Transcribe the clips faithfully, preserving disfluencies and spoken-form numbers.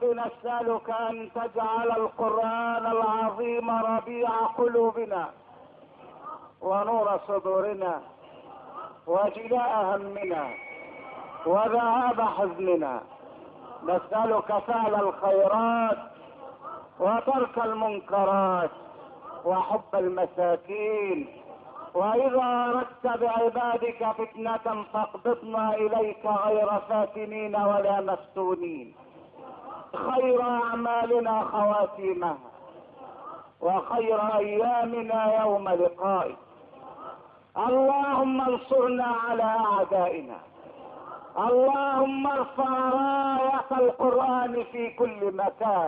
رب نسألك أن تجعل القرآن العظيم ربيع قلوبنا ونور صدورنا وجلاء همنا وذهاب حزننا. نسألك فعل الخيرات وترك المنكرات وحب المساكين، وإذا أردت بعبادك فتنة فاقبضنا إليك غير فاتنين ولا مفتونين. خير أعمالنا خواتيمها وخير أيامنا يوم لقائك. اللهم انصرنا على أعدائنا، اللهم ارفع راية القرآن في كل مكان،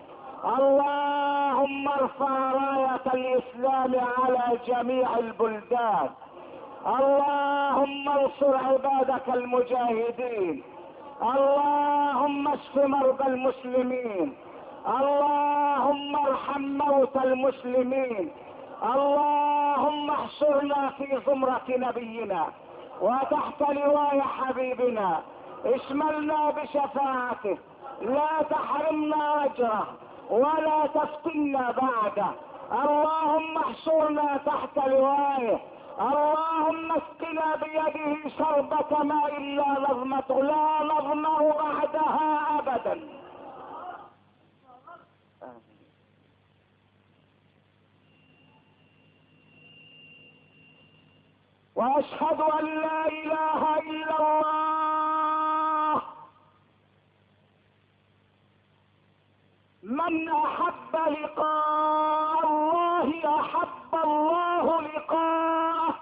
اللهم ارفع راية الإسلام على جميع البلدان، اللهم انصر عبادك المجاهدين، اللهم اشف مرضى المسلمين، اللهم ارحم موتى المسلمين، اللهم احشرنا في زمرة نبينا وتحت لواء حبيبنا، اشملنا بشفاعته، لا تحرمنا اجره ولا تفتنا بعده. اللهم احشرنا تحت لوائه، اللهم اسقنا بيده شربة ماء لا نظمة لا نظمأ بعدها ابدا. واشهد ان لا اله الا الله. من احب لقاء الله احب الله لقاءه،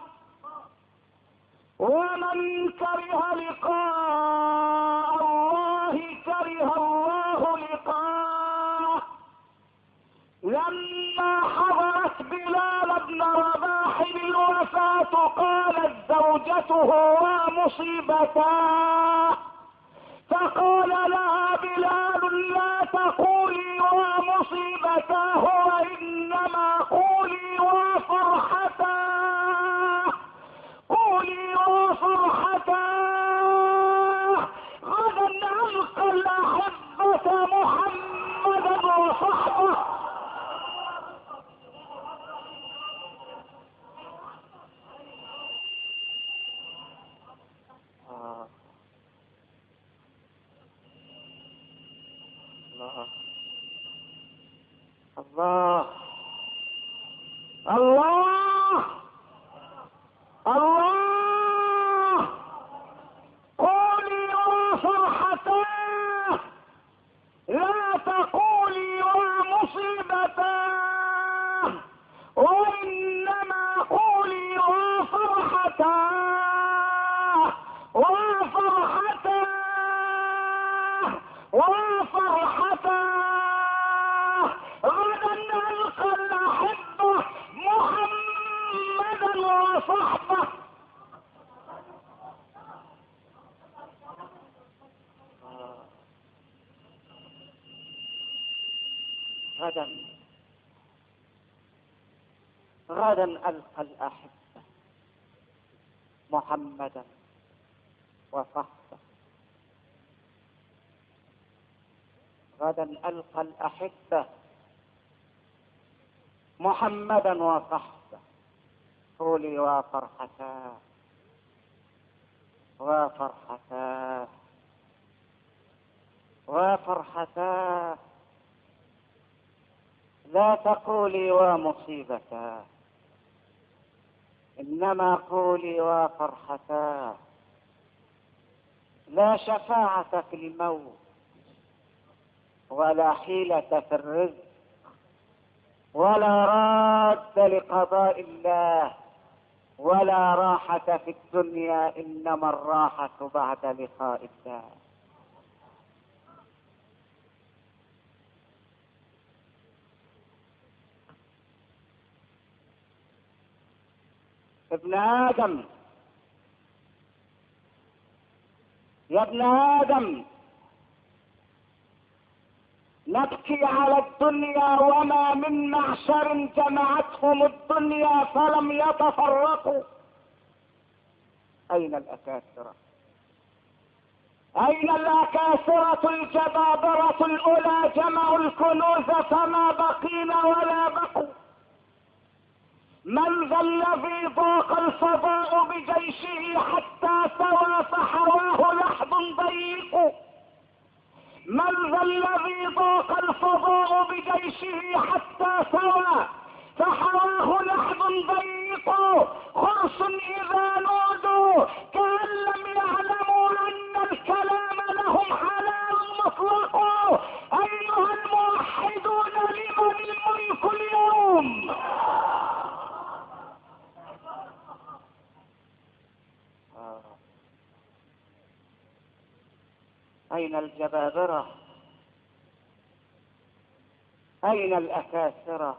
ومن كره لقاء الله كره الله لقاءه. لما حضرت بلال بن رباح الوفاة قالت زوجته ومصيبتاه، فقال لها بلال لا تقولي ومصيبتاه وانما قولي وفرحتاه، قولي وفرحتاه. غدا نلقى الاحبة محمدا وصحبه. الله الله الله. قولي وفرحتاه لا تقولي ومصيبتاه وانما قولي وفرحتاه وفرحتاه وفرحتاه. غدا نلقى الأحبة محمدا وصحبه. غدا غدا ألقى الأحبة محمدا وصحبه. غدا ألقى الأحبة محمدا وصحبه. قولي وفرحتاه وفرحتاه وفرحتاه. لا تقولي ومصيبتاه انما قولي وفرحتاه. لا شفاعة في الموت ولا حيلة في الرزق ولا راد لقضاء الله ولا راحة في الدنيا، انما الراحة بعد لقاء الله. ابن آدم، يا ابن آدم، نبكي على الدنيا وما من معشر جمعتهم الدنيا فلم يتفرقوا. أين الأكاسرة؟ اين الاكاسرة الجبابرة الاولى جمعوا الكنوز فما بقين ولا بقوا؟ من ذا الذي ضاق الفضاء بجيشه حتى سوى فحواه لحظ ضيق؟ من ذا الذي ضاق الفضاء بجيشه حتى سوى فحواه لحظ ضيق؟ خرس اذا نودوا كأن لم يعلموا ان الكلام لهم حلال مطلق. ايها الموحدون لمن الملك اليوم؟ اين الجبابرة؟ اين الاكاسرة؟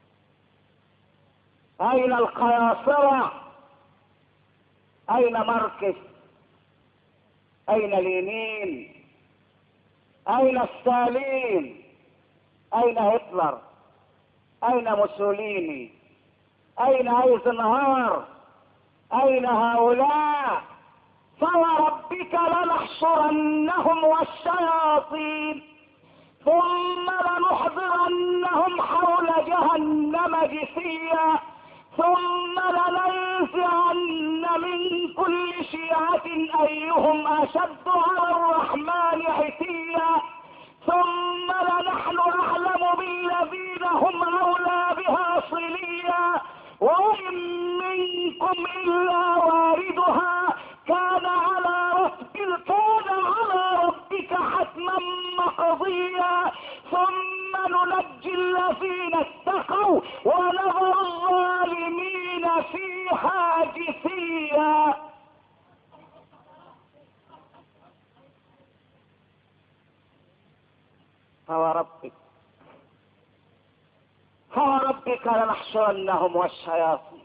اين القياصرة؟ اين ماركس؟ اين لينين؟ اين ستالين؟ اين هتلر؟ اين موسوليني؟ اين ايزنهار؟ اين هؤلاء؟ فوربك لنحشرنهم والشياطين ثم لنحضرنهم حول جهنم جثيا ثم لننزعن من كل شيعة ايهم اشد على الرحمن عتيا ثم لنحن اعلم بالذين هم اولى بها صليا وإن منكم الا واردها كان على ربك كان على ربك حتما مقضيا ثم ننجي الذين اتقوا ونذر الظالمين فيها جثيا. فوربك فوربك لنحشرنهم والشياطين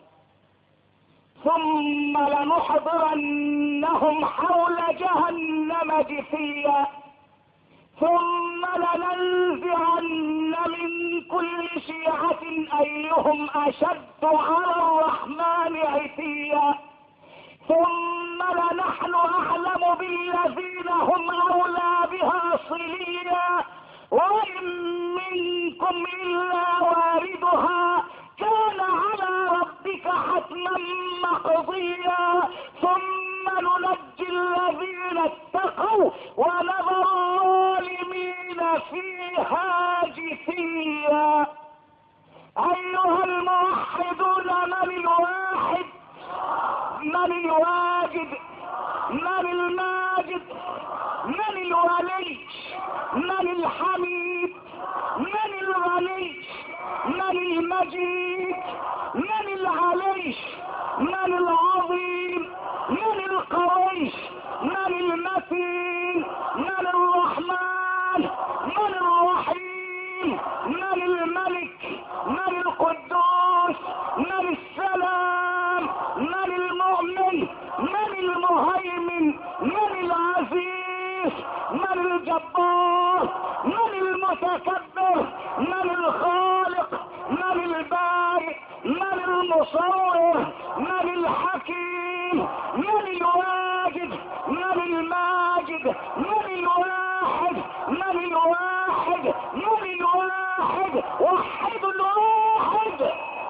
ثم لنحضرنهم حول جهنم جثيا ثم لننزعن من كل شيعة ايهم اشد على الرحمن عتيا ثم لنحن اعلم بالذين هم اولى بها صليا وإن منكم الا واردها كان على ربك حتما مقضيا ثم ننجي الذين اتقوا ونذر الظالمين فيها جثيا. ايها الموحدون من الواحد؟ من الواجد؟ من الماجد؟ من الولي؟ من الحميد؟ من الغني؟ من المجيد؟ من العلي؟ من العظيم؟ من القوي؟ من المتين؟ من الرحمن؟ من الرحيم؟ من الملك؟ من القدوس؟ من السلام؟ من المؤمن؟ من المهيمن؟ من العزيز؟ من الجبار؟ من المتكبر؟ من الخالق؟ من البارئ؟ من المصور؟ من الحكيم؟ من الواجد؟ من الماجد؟ من الواحد؟ من الواحد؟ من الواحد؟ وحد الواحد.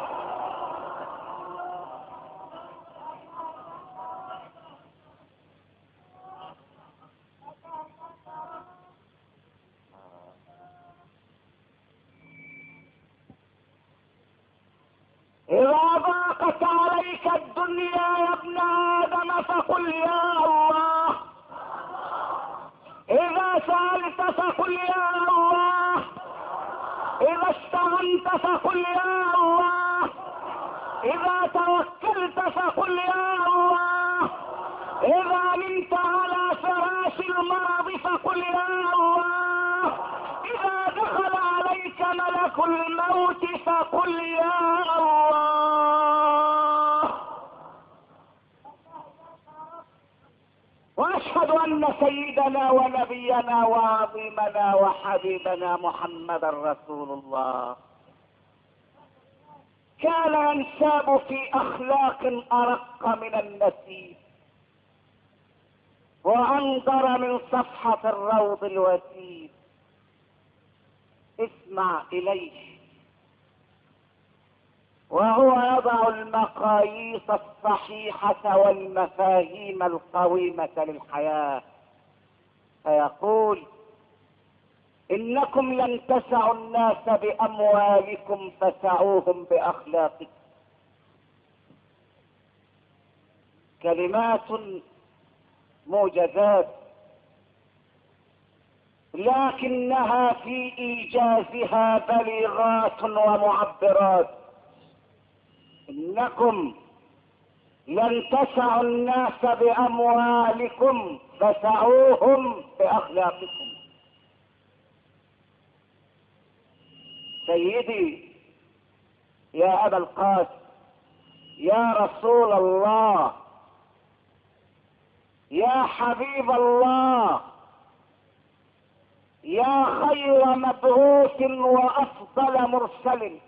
إذا ضاقت عليك الدنيا يا ابن آدم فقل يا الله. إذا سألت فقل يا الله. إذا استعنت فقل يا الله. إذا توكلت فقل يا الله. إذا نمت على فراش المرض فقل يا الله. إذا دخل عليك ملك الموت فقل يا الله. واشهد ان سيدنا ونبينا وعظيمنا وحبيبنا محمد رسول الله كان ينساب في اخلاق ارق من النسيم وأنظر من صفحة الروض الوسيم. اسمع إليه وهو يضع المقاييس الصحيحة والمفاهيم القويمة للحياة، فيقول: إنكم لن تسعوا الناس بأموالكم فسعوهم بأخلاقكم. كلمات موجزات، لكنها في إيجازها بليغات ومعبرات. إنكم لن تسعوا الناس بأموالكم فسعوهم بأخلاقكم. سيدي يا أبا القاسم، يا رسول الله، يا حبيب الله، يا خير مبعوث وأفضل مرسل،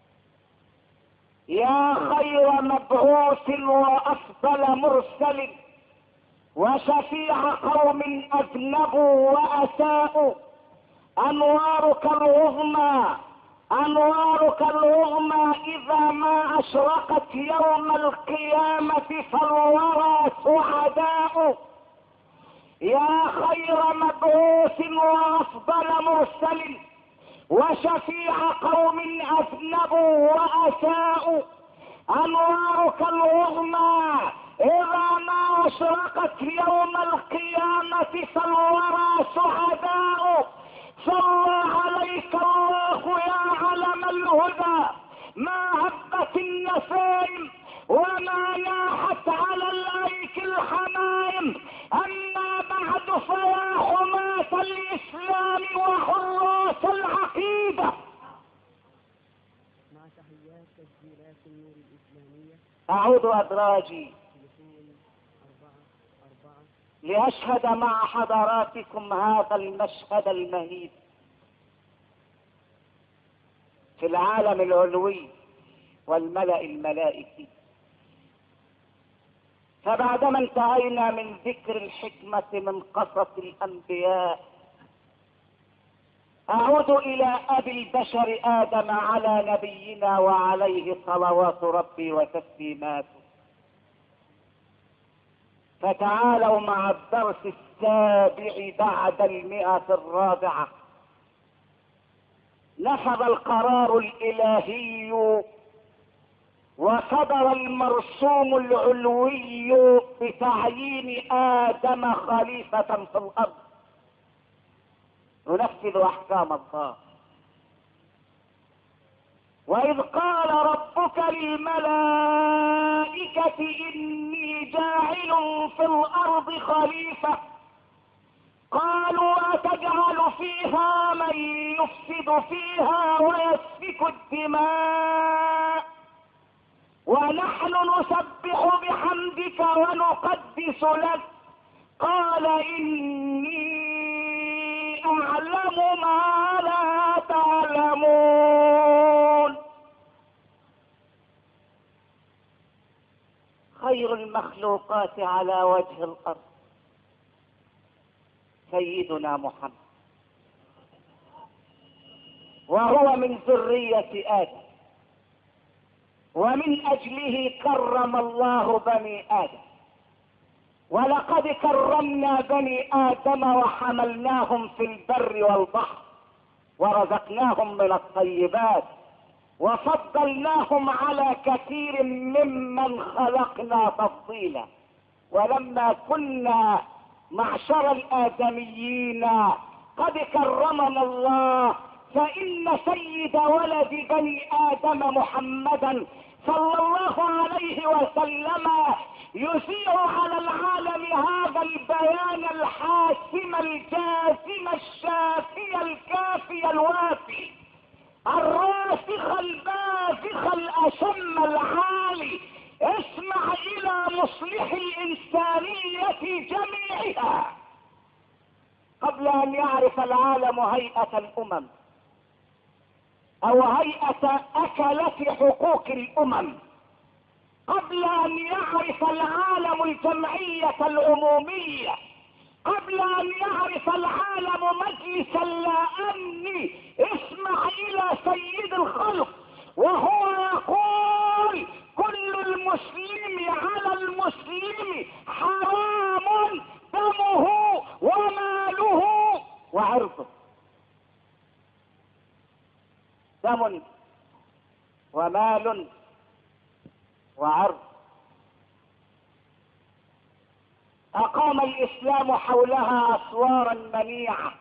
يا خير مبعوث وأفضل مرسل، وشفيع قوم أذنبوا وأساءوا، أنوارك العظمى أنوارك العظمى إذا ما أشرقت يوم القيامة فالورى سعداء. يا خير مبعوث وأفضل مرسل، وشفيع قوم أذنبوا وأساءوا، أنوارك العظمى إذا ما أشرقت يوم القيامة فالورى سعداء. صلى عليك الله يا علم الهدى، ما هبت النسائم وما ناحت على الأيك الحمائم. أما بعد فيا حماة الإسلام وحراس العقيدة، مع تحيات تسجيلات النور الإسلامية، أعود أدراجي أربعة أربعة لأشهد مع حضراتكم هذا المشهد المهيب في العالم العلوي والملأ الملائكي. فبعدما انتهينا من ذكر الحكمة من قصص الأنبياء، أعود إلى أبي البشر آدم على نبينا وعليه صلوات ربي وتسليماته. فتعالوا مع الدرس السابع بعد المئة الرابعة. نفذ القرار الإلهي وصدر المرسوم العلوي بتعيين آدم خليفة في الأرض ينفذ أحكام الله. وإذ قال ربك للملائكة إني جاعل في الأرض خليفة، قالوا أتجعل فيها من يفسد فيها ويسفك الدماء ونحن نسبح بحمدك ونقدس لك، قال إني أعلم ما لا تعلمون. خير المخلوقات على وجه الأرض سيدنا محمد، وهو من ذرية آدم، ومن أجله كرم الله بني آدم. ولقد كرمنا بني آدم وحملناهم في البر والبحر ورزقناهم من الطيبات وفضلناهم على كثير ممن خلقنا تفضيلا. ولما كنا معشر الآدميين قد كرمنا الله، فإن سيد ولد بني آدم محمدا صلى الله عليه وسلم يذيع على العالم هذا البيان الحاسم الجازم الشافي الكافي الوافي الراسخ البازخ الأشم العالي. اسمع إلى مصلح الإنسانية جميعها. قبل أن يعرف العالم هيئة الأمم أو هيئة أكلة حقوق الأمم، قبل أن يعرف العالم الجمعية العمومية قبل ان يعرف العالم مجلس اللامن اسمع الى سيد الخلق وهو يقول كل المسلم على المسلم حرام دمه وماله وعرضه. دم ومال وعرض. أقام الإسلام حولها أسوارا منيعة،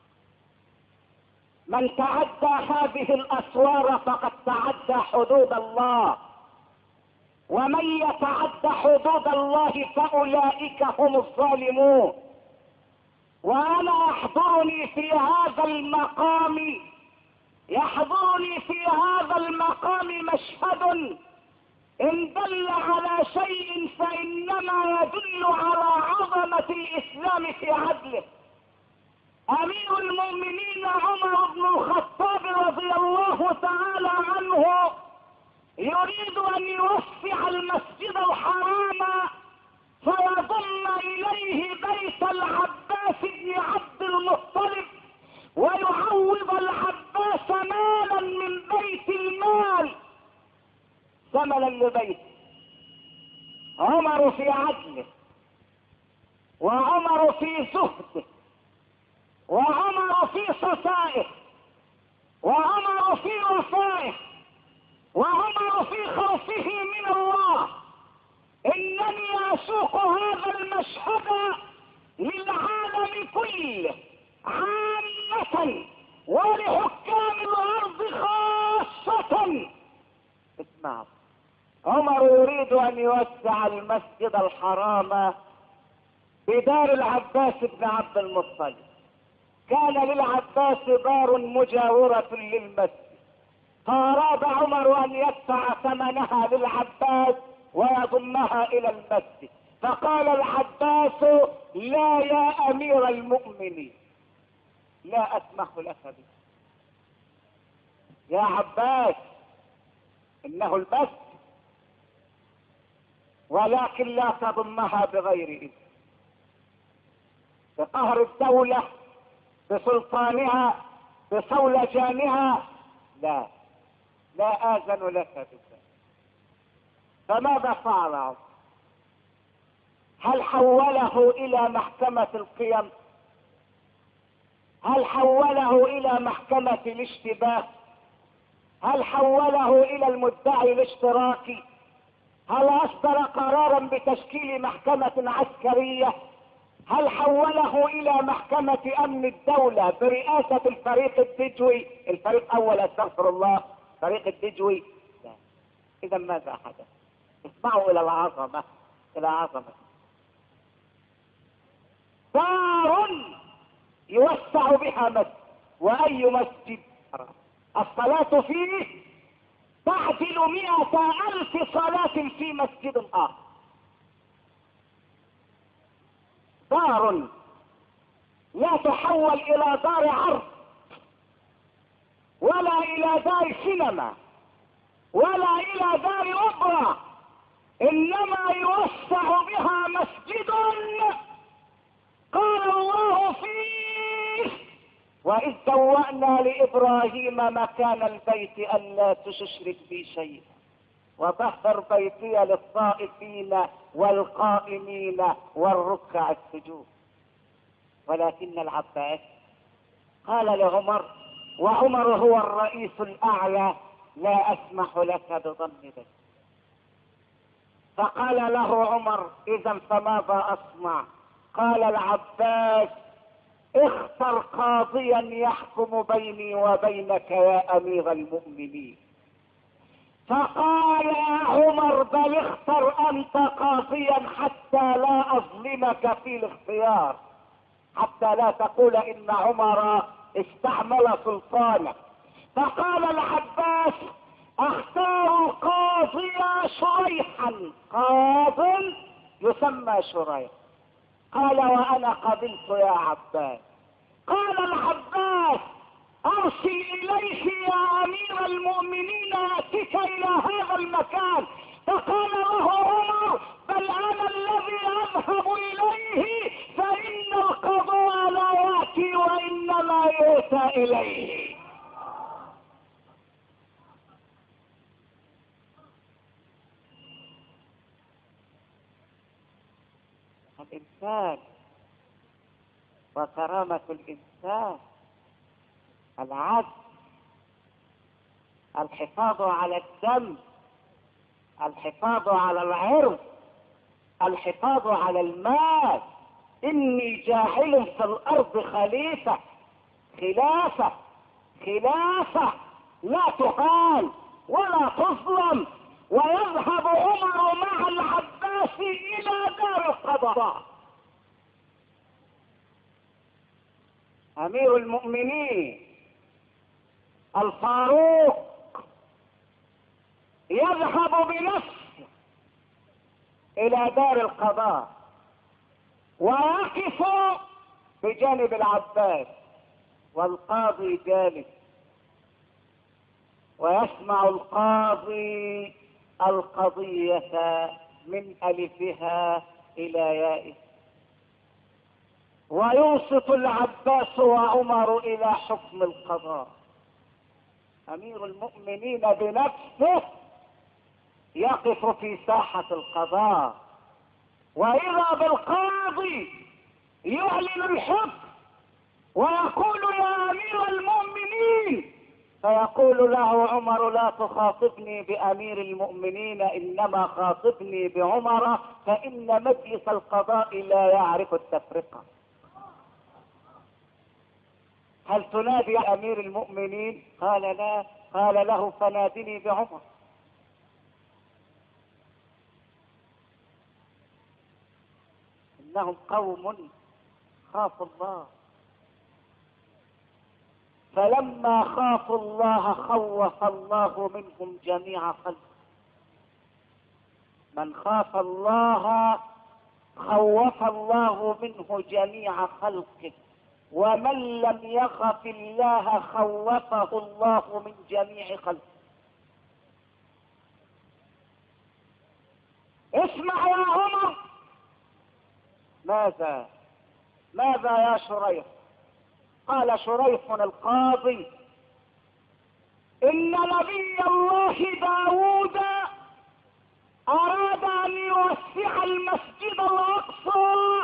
من تعدى هذه الأسوار فقد تعدى حدود الله، ومن يتعدى حدود الله فأولئك هم الظالمون. وأنا يحضرني في هذا المقام يحضرني في هذا المقام مشهد إن دل على شيء فإنما يدل على عظمة الإسلام في عدله. أمير المؤمنين عمر بن الخطاب رضي الله تعالى عنه يريد أن يوسع المسجد الحرام فيضم إليه بيت العباس بن عبد المطلب ويعوض العباس مالا من بيت المال ثمنا لبيت. عمر في عدله، وعمر في زهده، وعمر في صفائه، وعمر في وفائه، وعمر في خوفه من الله. انني اسوق هذا المشهد للعالم كله عامة ولحكام الارض خاصة. اسمعوا، عمر يريد ان يوسع المسجد الحرام بدار العباس بن عبد المطلب. كان للعباس دار مجاورة للمسجد، فاراد عمر ان يدفع ثمنها للعباس ويضمها الى المسجد، فقال العباس لا يا امير المؤمنين، لا اسمح لك به. يا عباس انه المسجد، ولكن لا تضمها بغير اذن. بقهر الدولة، بسلطانها، بصولجانها، لا لا آذن لك بذلك. فماذا فعل عمر؟ هل حوله الى محكمة القيم؟ هل حوله الى محكمة الاشتباه؟ هل حوله الى المدعي الاشتراكي؟ هل اصدر قرارا بتشكيل محكمة عسكرية؟ هل حوله الى محكمة امن الدولة برئاسة الفريق الدجوي، الفريق اول استغفر الله، فريق الدجوي؟ لا. اذا ماذا حدث؟ اسمعوا الى العظمة، الى عظمة. دار يوسع بها مسجد، واي مسجد الصلاة فيه تعدل مئة الف صلاة في مسجد اخر. دار لا تحول الى دار عرض ولا الى دار سينما ولا الى دار اوبرا، انما يوسع بها مسجد قال الله فيه واذ بوأنا لابراهيم مكان البيت الا تشرك بي شيئا وطهر بيتي للطائفين والقائمين والركع السجود. ولكن العباس قال لعمر، وعمر هو الرئيس الاعلى، لا اسمح لك بضم بيت. فقال له عمر اذا فماذا اصنع؟ قال العباس اختر قاضيا يحكم بيني وبينك يا امير المؤمنين. فقال يا عمر بل اختر انت قاضيا حتى لا اظلمك في الاختيار، حتى لا تقول ان عمر استعمل سلطانه. فقال العباس اختار قاضي شريحا، قاض يسمى شريح. قال وانا قبلت يا عباس. قال العباس ارسل اليه يا امير المؤمنين اتك الى هذا المكان. فقال له عمر بل انا الذي اذهب اليه فان يؤتى إليه. الإنسان وكرامة الإنسان العدل، الحفاظ على الدم، الحفاظ على العرض، الحفاظ على المال. إني جاعل في الأرض خليفة، خلافة خلافة لا تهان ولا تظلم. ويذهب عمر مع العباس إلى دار القضاء. أمير المؤمنين الفاروق يذهب بنفسه إلى دار القضاء ويقف بجانب العباس، والقاضي جالس، ويسمع القاضي القضية من ألفها إلى يائها، ويوسط العباس وعمر إلى حكم القضاء. أمير المؤمنين بنفسه يقف في ساحة القضاء، وإذا بالقاضي يعلن الحكم ويقول يا أمير المؤمنين، فيقول له عمر لا تخاطبني بأمير المؤمنين، إنما خاطبني بعمر، فإن مجلس القضاء لا يعرف التفرقة. هل تنادي يا أمير المؤمنين؟ قال لا. قال له فنادني بعمر. إنهم قوم خافوا الله، فلما خافوا الله خوف الله منهم جميع خلقه. من خاف الله خوف الله منه جميع خلقه، ومن لم يخف الله خوفه الله من جميع خلقه. اسمع يا عمر. ماذا ماذا يا شريح؟ قال شريح القاضي إن نبي الله داود أراد أن يوسع المسجد الأقصى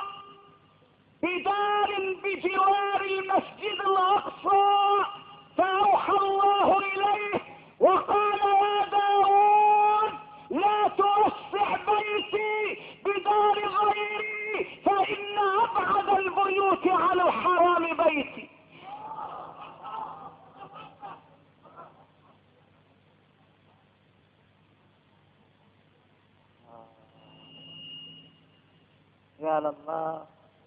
بدار بجوار المسجد الأقصى، فأوحى الله إليه وقال يا داود لا توسع بيتي بدار غيري، فإن أبعد البيوت عن الحرام بيتي. يا لله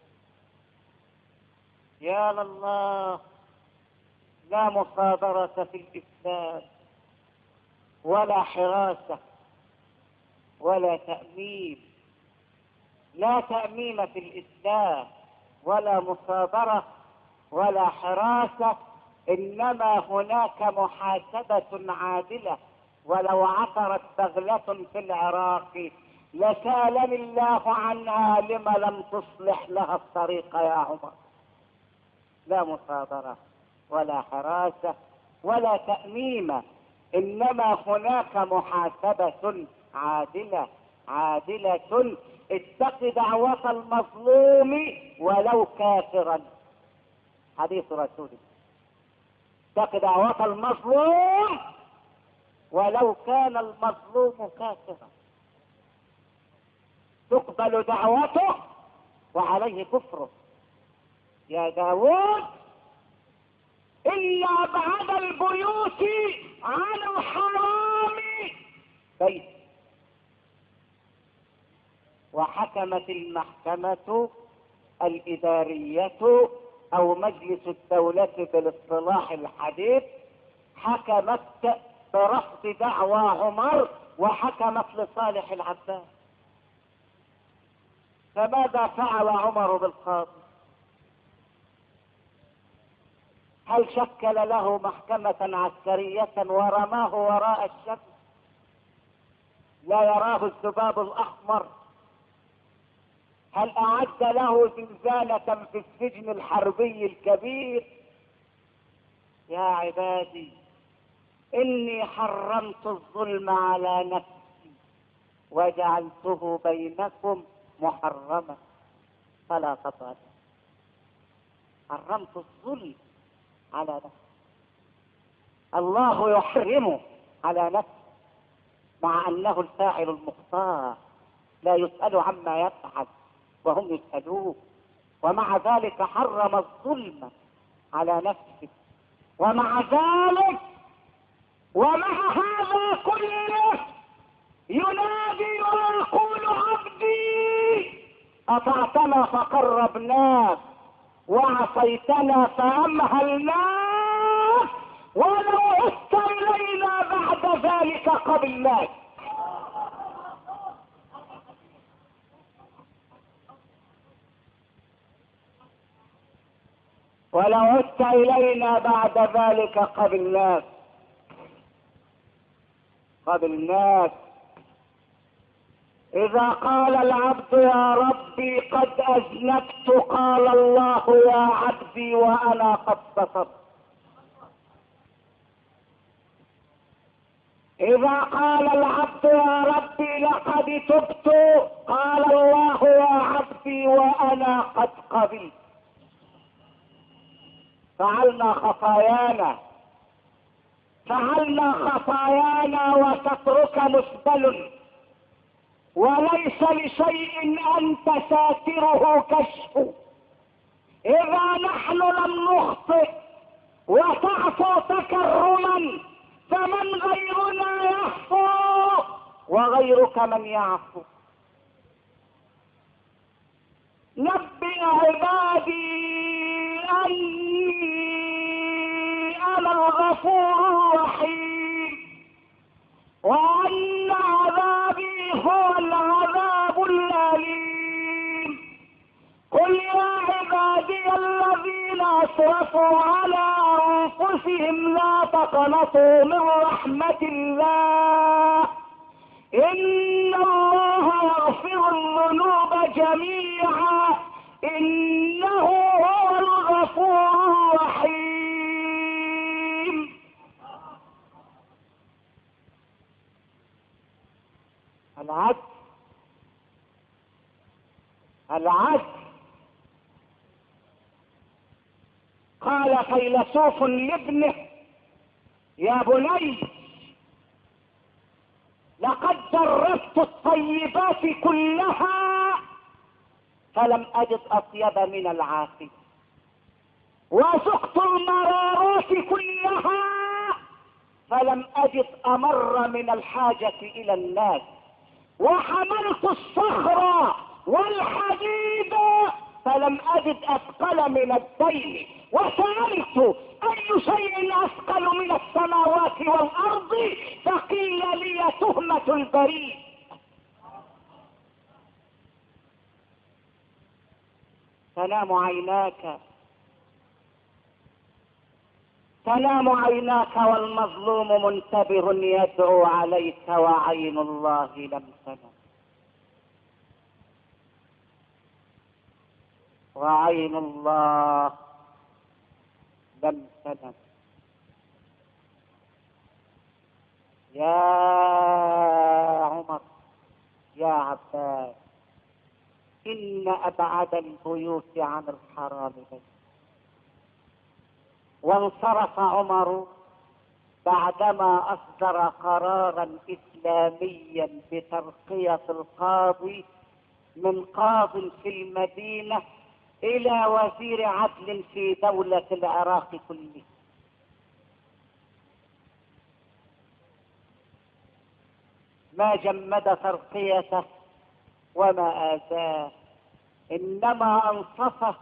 يا لله، لا مصادرة في الإسلام، ولا حراسة، ولا تأميم. لا تأميم في الإسلام، ولا مصادرة، ولا حراسة، إنما هناك محاسبة عادلة. ولو عثرت بغلة في العراق لسالني الله عنها لما لم تصلح لها الطريق يا عمر. لا مصادرة ولا حراسة ولا تأميم، إنما هناك محاسبة عادلة عادلة. اتق دعوة المظلوم ولو كافرا، حديث رسول الله. اتق دعوة المظلوم ولو كان المظلوم كافرا، تقبل دعوته وعليه كفره. يا داود إلا بعد البيوت عن الحرام بيت. وحكمت المحكمة الإدارية أو مجلس الدولة بالاصطلاح الحديث، حكمت برفض دعوى عمر وحكمت لصالح العباس. فماذا فعل عمر بالقاضي؟ هل شكل له محكمة عسكرية ورماه وراء الشمس لا يراه الذباب الأحمر؟ هل أعد له زنزانة في السجن الحربي الكبير يا عبادي إني حرمت الظلم على نفسي وجعلته بينكم محرما فلا تظلموا. حرمت الظلم على نفسي، الله يحرمه على نفسه مع أنه الفاعل المختار لا يسأل عما يفعل وهم يسألون، ومع ذلك حرم الظلم على نفسه. ومع ذلك ومع هذا كله ينادي ويقول عبدي أطعتنا فقربناك وعصيتنا فأمهلناك ولو عدت إلينا بعد ذلك قبلناك. ولو عدت إلينا بعد ذلك قبلناك قبلناك. إذا قال العبد يا ربي قد أذنبت قال الله يا عبدي وأنا قد سترت. إذا قال العبد يا ربي لقد تبت قال الله يا عبدي وأنا قد قبلت. فعلنا خطايانا فعلنا خطايانا وسترك مسبل، وليس لشيء أنت ساتره كشف. إذا نحن لم نخطئ وتعفو تكرما فمن غيرنا يعفو وغيرك من يعفو. نبئ عبادي أني أنا الغفور الرحيم وأن عذابي هو العذاب الأليم. قل يا عبادي الذين أسرفوا على أنفسهم لا تقنطوا من رحمة الله إن الله يغفر الذنوب جميعا إنه هو الغفور الرحيم. العدل العدل قال فيلسوف لابنه يا بني لقد جربت الطيبات كلها فلم أجد أطيب من العافية، وذقت المرارات كلها فلم أجد أمر من الحاجة إلى الناس، وحملت الصخر والحديد فلم أجد أثقل من الدين، وسألت أي شيء أثقل من السماوات والأرض فقيل لي تهمة البريد. تنام عيناك تنام عيناك والمظلوم منتبه يدعو عليك وعين الله لم تنم وعين الله لم تنم. يا عمر يا عباس إن أبعد البيوت عن الحرام بيت. وانصرف عمر بعدما أصدر قرارا إسلاميا بترقية القاضي من قاض في المدينة إلى وزير عدل في دولة العراق كله. ما جمد ترقيته وما آذاه، إنما أنصفه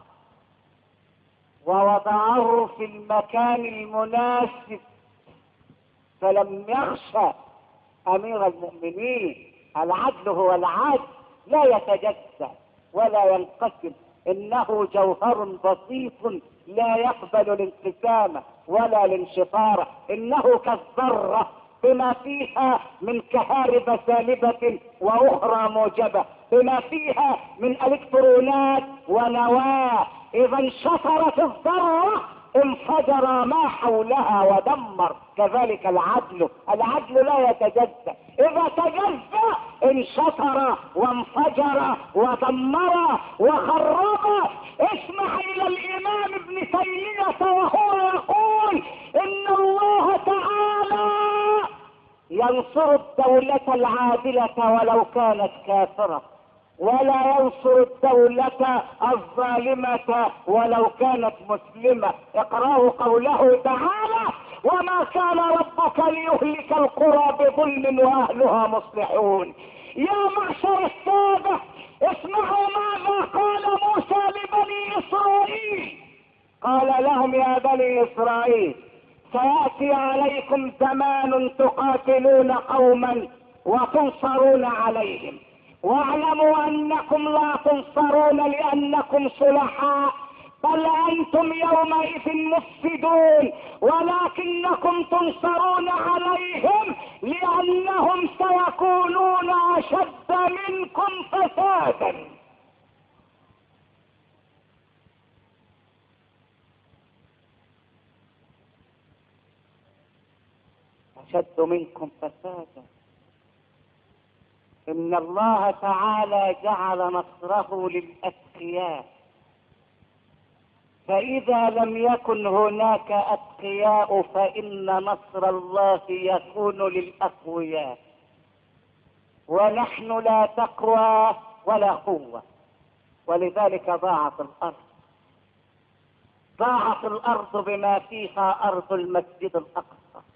ووضعه في المكان المناسب، فلم يخشى أمير المؤمنين. العدل هو العدل، لا يتجزأ ولا ينقسم، إنه جوهر بسيط لا يقبل الانقسام ولا الانشطار، إنه كالذرة بما فيها من كهارب سالبة وأخرى موجبة، بما فيها من الكترونات ونواة. إذا انشطرت الذرة انفجر ما حولها ودمر. كذلك العدل، العدل لا يتجزأ، اذا تجزأ انشطر وانفجر ودمر وخرب. اسمح الى الامام ابن تيمية وهو يقول ان الله تعالى ينصر الدولة العادلة ولو كانت كافرة، ولا ينصر الدولة الظالمة ولو كانت مسلمة. اقرأوا قوله تعالى: وما كان ربك ليهلك القرى بظلم واهلها مصلحون. يا معشر السادة، اسمعوا ماذا قال موسى لبني اسرائيل. قال لهم: يا بني اسرائيل، سيأتي عليكم زمان تقاتلون قوما وتنصرون عليهم، واعلموا انكم لا تنصرون لانكم صلحاء، بل انتم يومئذ مفسدون، ولكنكم تنصرون عليهم لانهم سيكونون اشد منكم فسادا. اشد منكم فسادا. ان الله تعالى جعل نصره للاتقياء، فاذا لم يكن هناك اتقياء فان نصر الله يكون للاقوياء، ونحن لا تقوى ولا قوة، ولذلك ضاعت الارض. ضاعت الارض بما فيها ارض المسجد الاقصى.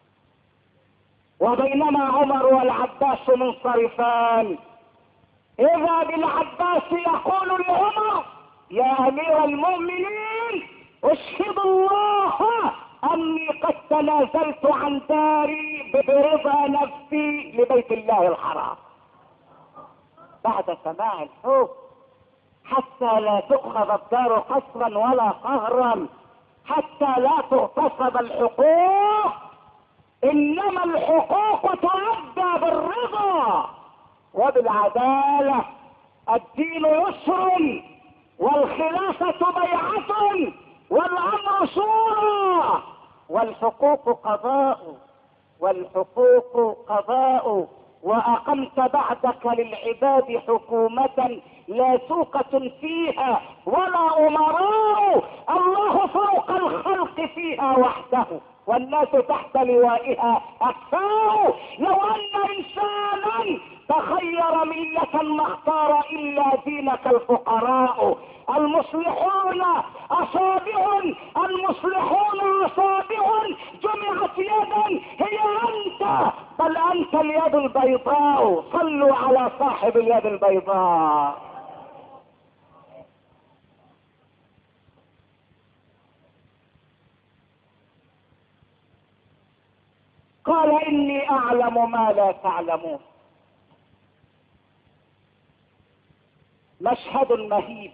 وبينما عمر والعباس منصرفان، اذا بالعباس يقول لعمر: يا امير المؤمنين، اشهد الله اني قد تنازلت عن داري برضا نفسي لبيت الله الحرام. بعد سماع الحكم، حتى لا تؤخذ الدار قسرا ولا قهرا، حتى لا تغتصب الحقوق، انما الحقوق تؤدى بالرضا وبالعدالة. الدين يسر، والخلافة بيعة، والامر شورى، والحقوق قضاء، والحقوق قضاء. واقمت بعدك للعباد حكومة لا سوقة فيها ولا امراء، الله فوق الخلق فيها وحده، والناس تحت لوائها اكفاء. لو ان انسانا تخير ملة ما اختار الا دينك الفقراء. المصلحون اصابع، المصلحون اصابع جمعت يدا، هي انت، بل انت اليد البيضاء. صلوا على صاحب اليد البيضاء. قال: اني اعلم ما لا تعلمون. مشهد مهيب.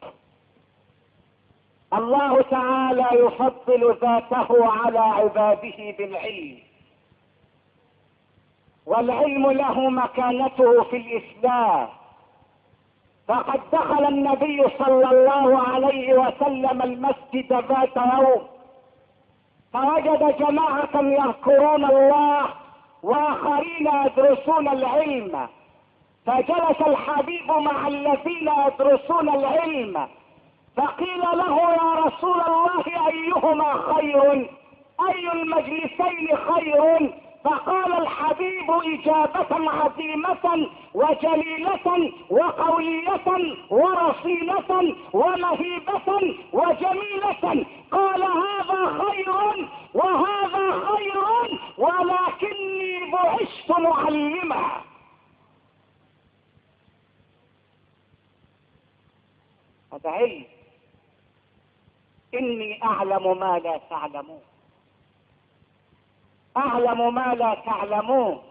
الله تعالى يفضل ذاته على عباده بالعلم، والعلم له مكانته في الاسلام. فقد دخل النبي صلى الله عليه وسلم المسجد ذات يوم، فوجد جماعة يذكرون الله واخرين يدرسون العلم، فجلس الحبيب مع الذين يدرسون العلم، فقيل له: يا رسول الله، ايهما خير؟ اي المجلسين خير؟ فقال الحبيب اجابة عظيمة وجليلة وقولية ورصينة ومهيبة وجميلة. قال: هذا خير وهذا خير، ولكني بعثت معلما. هذا علم. اني اعلم ما لا تعلمون، اعلم ما لا تعلمون.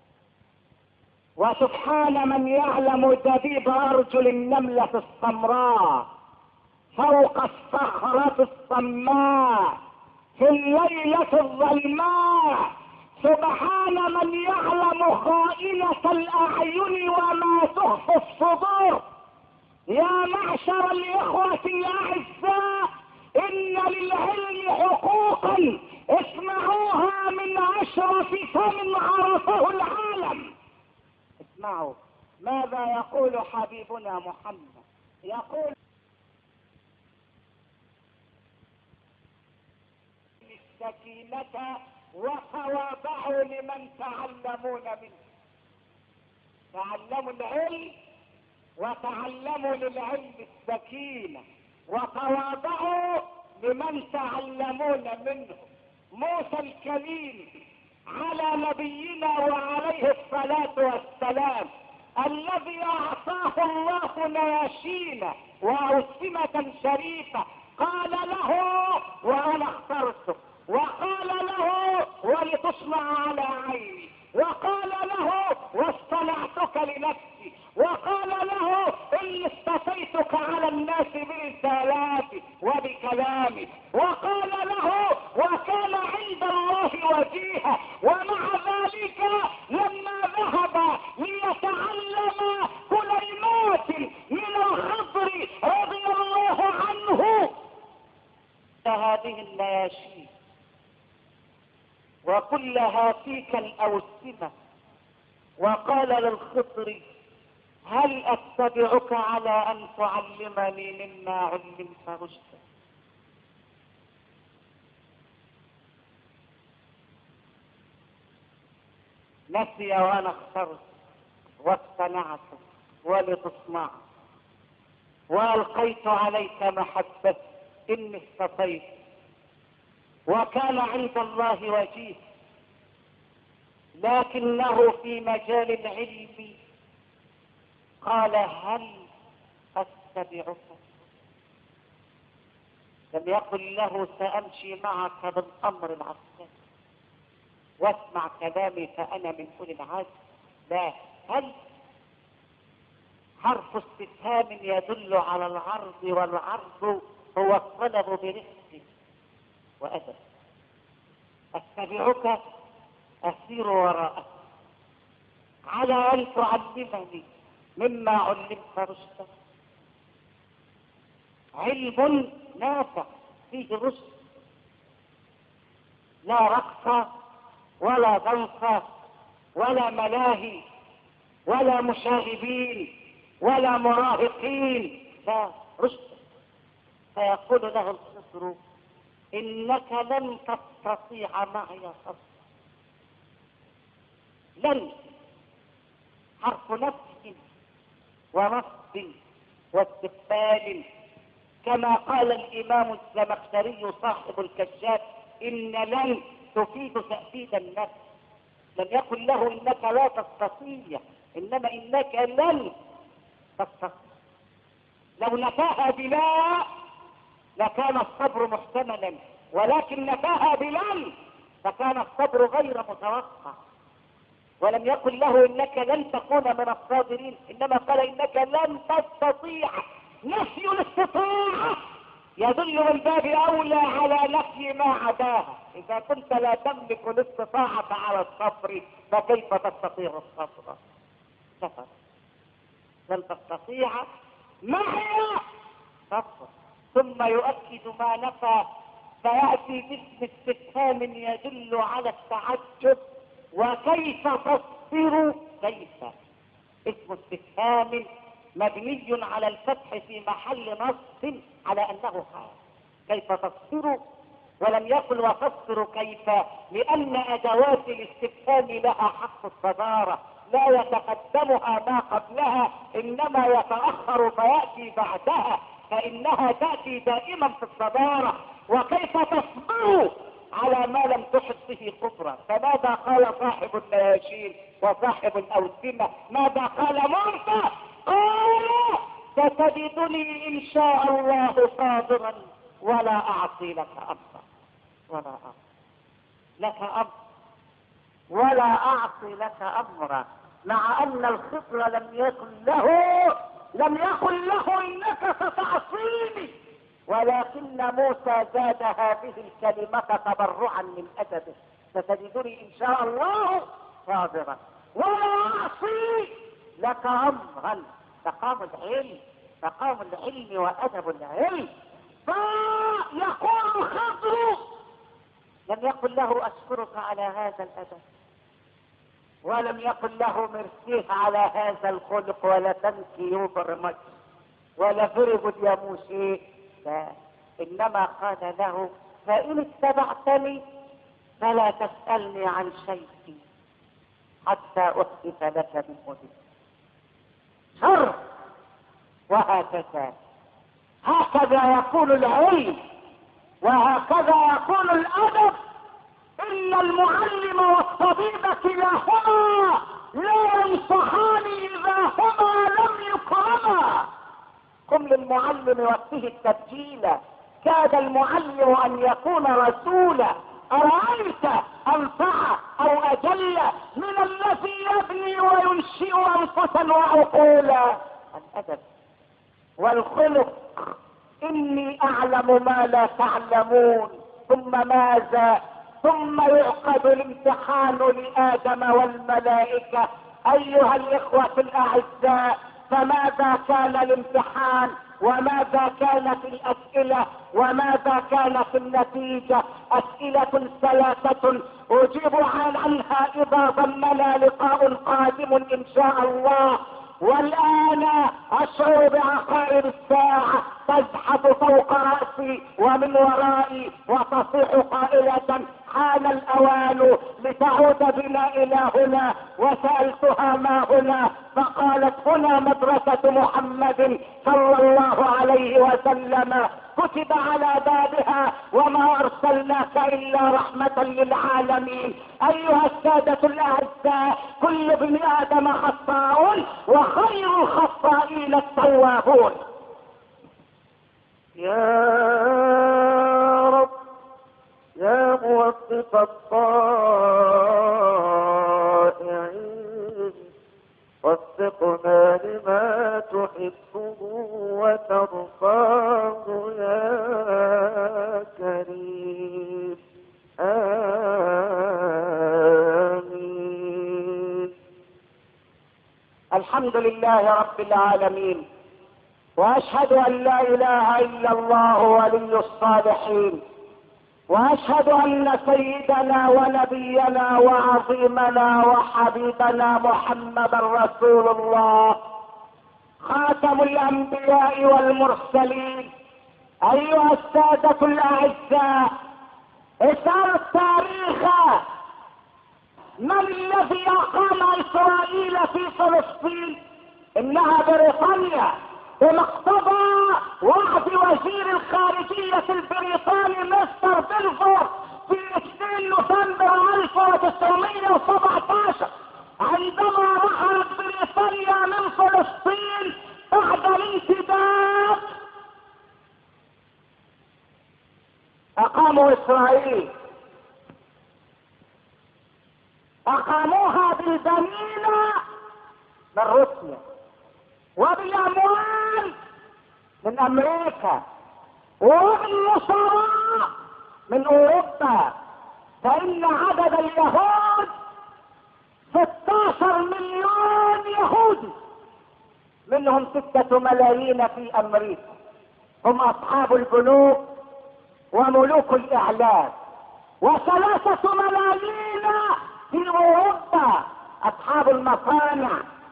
وسبحان من يعلم دبيب ارجل النملة السمراء فوق الصخرة الصماء في الليلة الظلماء. سبحان من يعلم خائنة الاعين وما تخفي الصدور. يا معشر الاخوة الاعزاء، ان للعلم حقوقا اسمعوها من اشرف فم عرفه العالم. اسمعوا ماذا يقول حبيبنا محمد. يقول السكينة وتواضعوا لمن تعلمون منه. تعلموا العلم وتعلموا للعلم السكينة وتواضعوا لمن تعلمون منه. موسى الكليم على نبينا وعليه الصلاة والسلام الذي اعطاه الله نياشين واوسمة شريفة قال له وانا اخترتك، وقال له ولتصنع على عيني، وقال له واصطنعتك لنفسي، وقال له اني اصطفيتك على الناس برسالاتي وبكلامي، وقال له وكان عند الله وجيها. ومع ذلك لما ذهب ليتعلم كلمات من الخضر رضي الله عنه هذه النياشين وكلها فيك الأوسمة، وقال للخضر هل أتبعك على أن تعلمني مما علمت رشدا. نسي وأنا اخترت واصطنعت ولتصنع وألقيت عليك محبتي إني اصطفيت وكان عند الله وجيه. لكنه في مجال العلم قال هل أتبعك. لم يقل له سأمشي معك بالأمر العسكري واسمع كلامي فأنا من أولي العزم. لا، هل حرف استفهام يدل على العرض، والعرض هو الطلب برفق وأدب. أتبعك أسير وراءك على أن تعلمني مما علمت رشدا. علم نافع فيه رشد، لا رقص ولا ضنص ولا ملاهي ولا مشاغبين ولا مراهقين، لا رشد. فيقول له الخضر إنك لن تستطيع معي صبرا. لن حرف نفس ونصب واستقبال، كما قال الإمام الزمخشري صاحب الكشاف إن لن تفيد تأكيد النفس. لم يقل له إنك لا تستطيع، إنما إنك لن تستطيع. لو نفاها بلا لكان الصبر محتملا، ولكن نفاها بلن فكان الصبر غير متوقع. ولم يقل له إنك لن تكون من الصابرين، إنما قال إنك لن تستطيع. نفي الاستطاعة يدل من باب أولى على نفي ما عداها. إذا كنت لا تملك الاستطاعة على الصبر فكيف تستطيع الصبر؟ سفر لن تستطيع معي صبر. ثم يؤكد ما نفى فيأتي باسم استفهام يدل على التعجب. وكيف تصبر؟ كيف اسم استفهام مبني على الفتح في محل نصب على انه حال. كيف تصبر؟ ولم يقل وتصبر كيف، لان ادوات الاستفهام لها حق الصدارة، لا يتقدمها ما قبلها انما يتأخر فيأتي بعدها، فانها تأتي دائما في الصدارة. وكيف تصبر على ما لم تحط به قدرة؟ فماذا قال صاحب النياشين وصاحب الأوسمة؟ ماذا قال موسى؟ قال ستجدني إن شاء الله صابرا ولا أعصي لك أمرا. ولا أعصي لك أمرا ولا أعصي لك أمرا. مع أن الخضر لم يكن له لم يقل له إنك ستعصيني، ولكن موسى زاد هذه الكلمة تبرعا من أدبه. ستجدني إن شاء الله صابرا ولا أعصي لك أمرا. مقام العلم، مقام العلم وأدب العلم. فيقول خضر لم يقل له اشكرك على هذا الادب، ولم يقل له مرسيه على هذا الخلق، ولا تنكي يوبر مجد، ولا فرغد يا موسى، انما قال له فان اتبعتني فلا تسألني عن شيء حتى احدث لك منه ذكر. شر. وهكذا هكذا يكون العلم، وهكذا يكون الادب. ان المعلم والطبيب كلاهما لا ينصحان اذا هما لم يكرما. قم للمعلم وفيه التبجيل، كاد المعلم ان يكون رسولا. أرأيت أنفع أو أجل من الذي يبني وينشئ أنفسا وعقولا. الأدب والخلق. إني أعلم ما لا تعلمون. ثم ماذا؟ ثم يعقد الامتحان لآدم والملائكة. أيها الإخوة الأعزاء، فماذا كان الامتحان؟ وماذا كانت الأسئلة؟ وماذا كانت النتيجة؟ أسئلة ثلاثة أجيب عنها إذا ضمنا لقاء قادم إن شاء الله. والآن أشعر بعقارب الساعة تزحف فوق رأسي ومن ورائي وتصيح قائلة حان الأوان لتعود بنا إلى هنا. وسألتها ما هنا؟ فقالت هنا مدرسة محمد صلى الله عليه وسلم، كتب على بابها وما أرسلناك إلا رحمة للعالمين. أيها السادة الأعزاء، كل ابن آدم خطاء وخير الخطائين التوابون. يا رب يا موفق الطائعين، وفقنا لما تحبه وترضاه يا كريم. آمين. الحمد لله رب العالمين، واشهد ان لا اله الا الله ولي الصالحين، واشهد ان سيدنا ونبينا وعظيمنا وحبيبنا محمدا رسول الله خاتم الانبياء والمرسلين. ايها السادة الاعزاء، اسألوا التاريخ من الذي اقام اسرائيل في فلسطين؟ انها بريطانيا بمقتضى وعد وزير الخارجية البريطاني مستر بلفور في اثنين نوفمبر ألف وتسعمائة وسبعة عشر، عندما رحلت بريطانيا من فلسطين بعد الانتداب. اقاموا اسرائيل، اقاموها بالبنين من روسيا وبالاموال من امريكا وبالنصارى من اوروبا. فان عدد اليهود ستة عشر مليون يهودي، منهم ستة ملايين في امريكا، هم اصحاب البنوك وملوك الاعلام، وثلاثة ملايين في اوروبا اصحاب المصانع،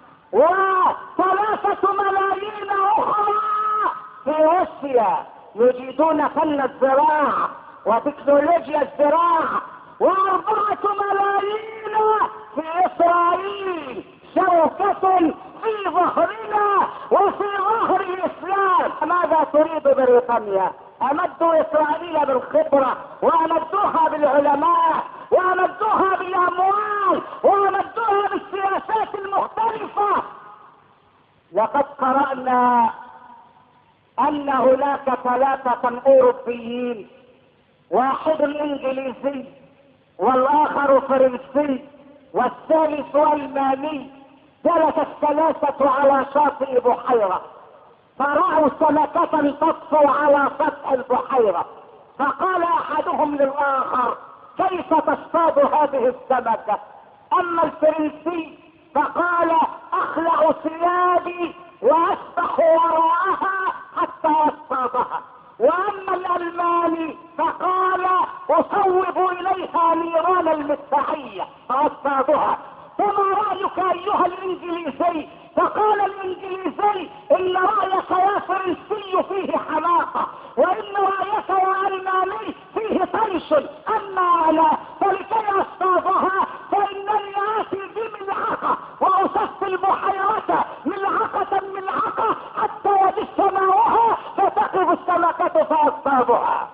وثلاثة ملايين اخرى في روسيا يجيدون فن الزراعة وتكنولوجيا الزراعة، واربعة ملايين في اسرائيل، شوكة في ظهرنا وفي ظهر الاسلام. ماذا تريد بريطانيا؟ امدوا اسرائيل بالخبرة، وامدوها بالعلماء، وامدوها بالاموال، وامدوها بالسياسات المختلفة. لقد قرأنا ان هناك ثلاثة اوروبيين، واحد انجليزي والاخر فرنسي والثالث الماني، جلس الثلاثة على شاطئ بحيرة فرأوا سمكة تطفو على سطح البحيرة، فقال احدهم للاخر كيف تصطاد هذه السمكة؟ اما الفرنسي فقال اخلع ثيابي واسبح وراءها حتى يصطادها، واما الالماني فقال اصوب اليها نيران المدفعية فاصطادها. فما رايك ايها الانجليزي؟ فقال الانجليزي ان رايك يا فرنسي فيه حماقة، وان رايك يا الماني فيه طيش، اما انا فلكي اصطادها فانني اتي بملعقة واصفي البحيرة ملعقة ملعقة حتى يجف ماؤها فتقف السمكة فاصطادها.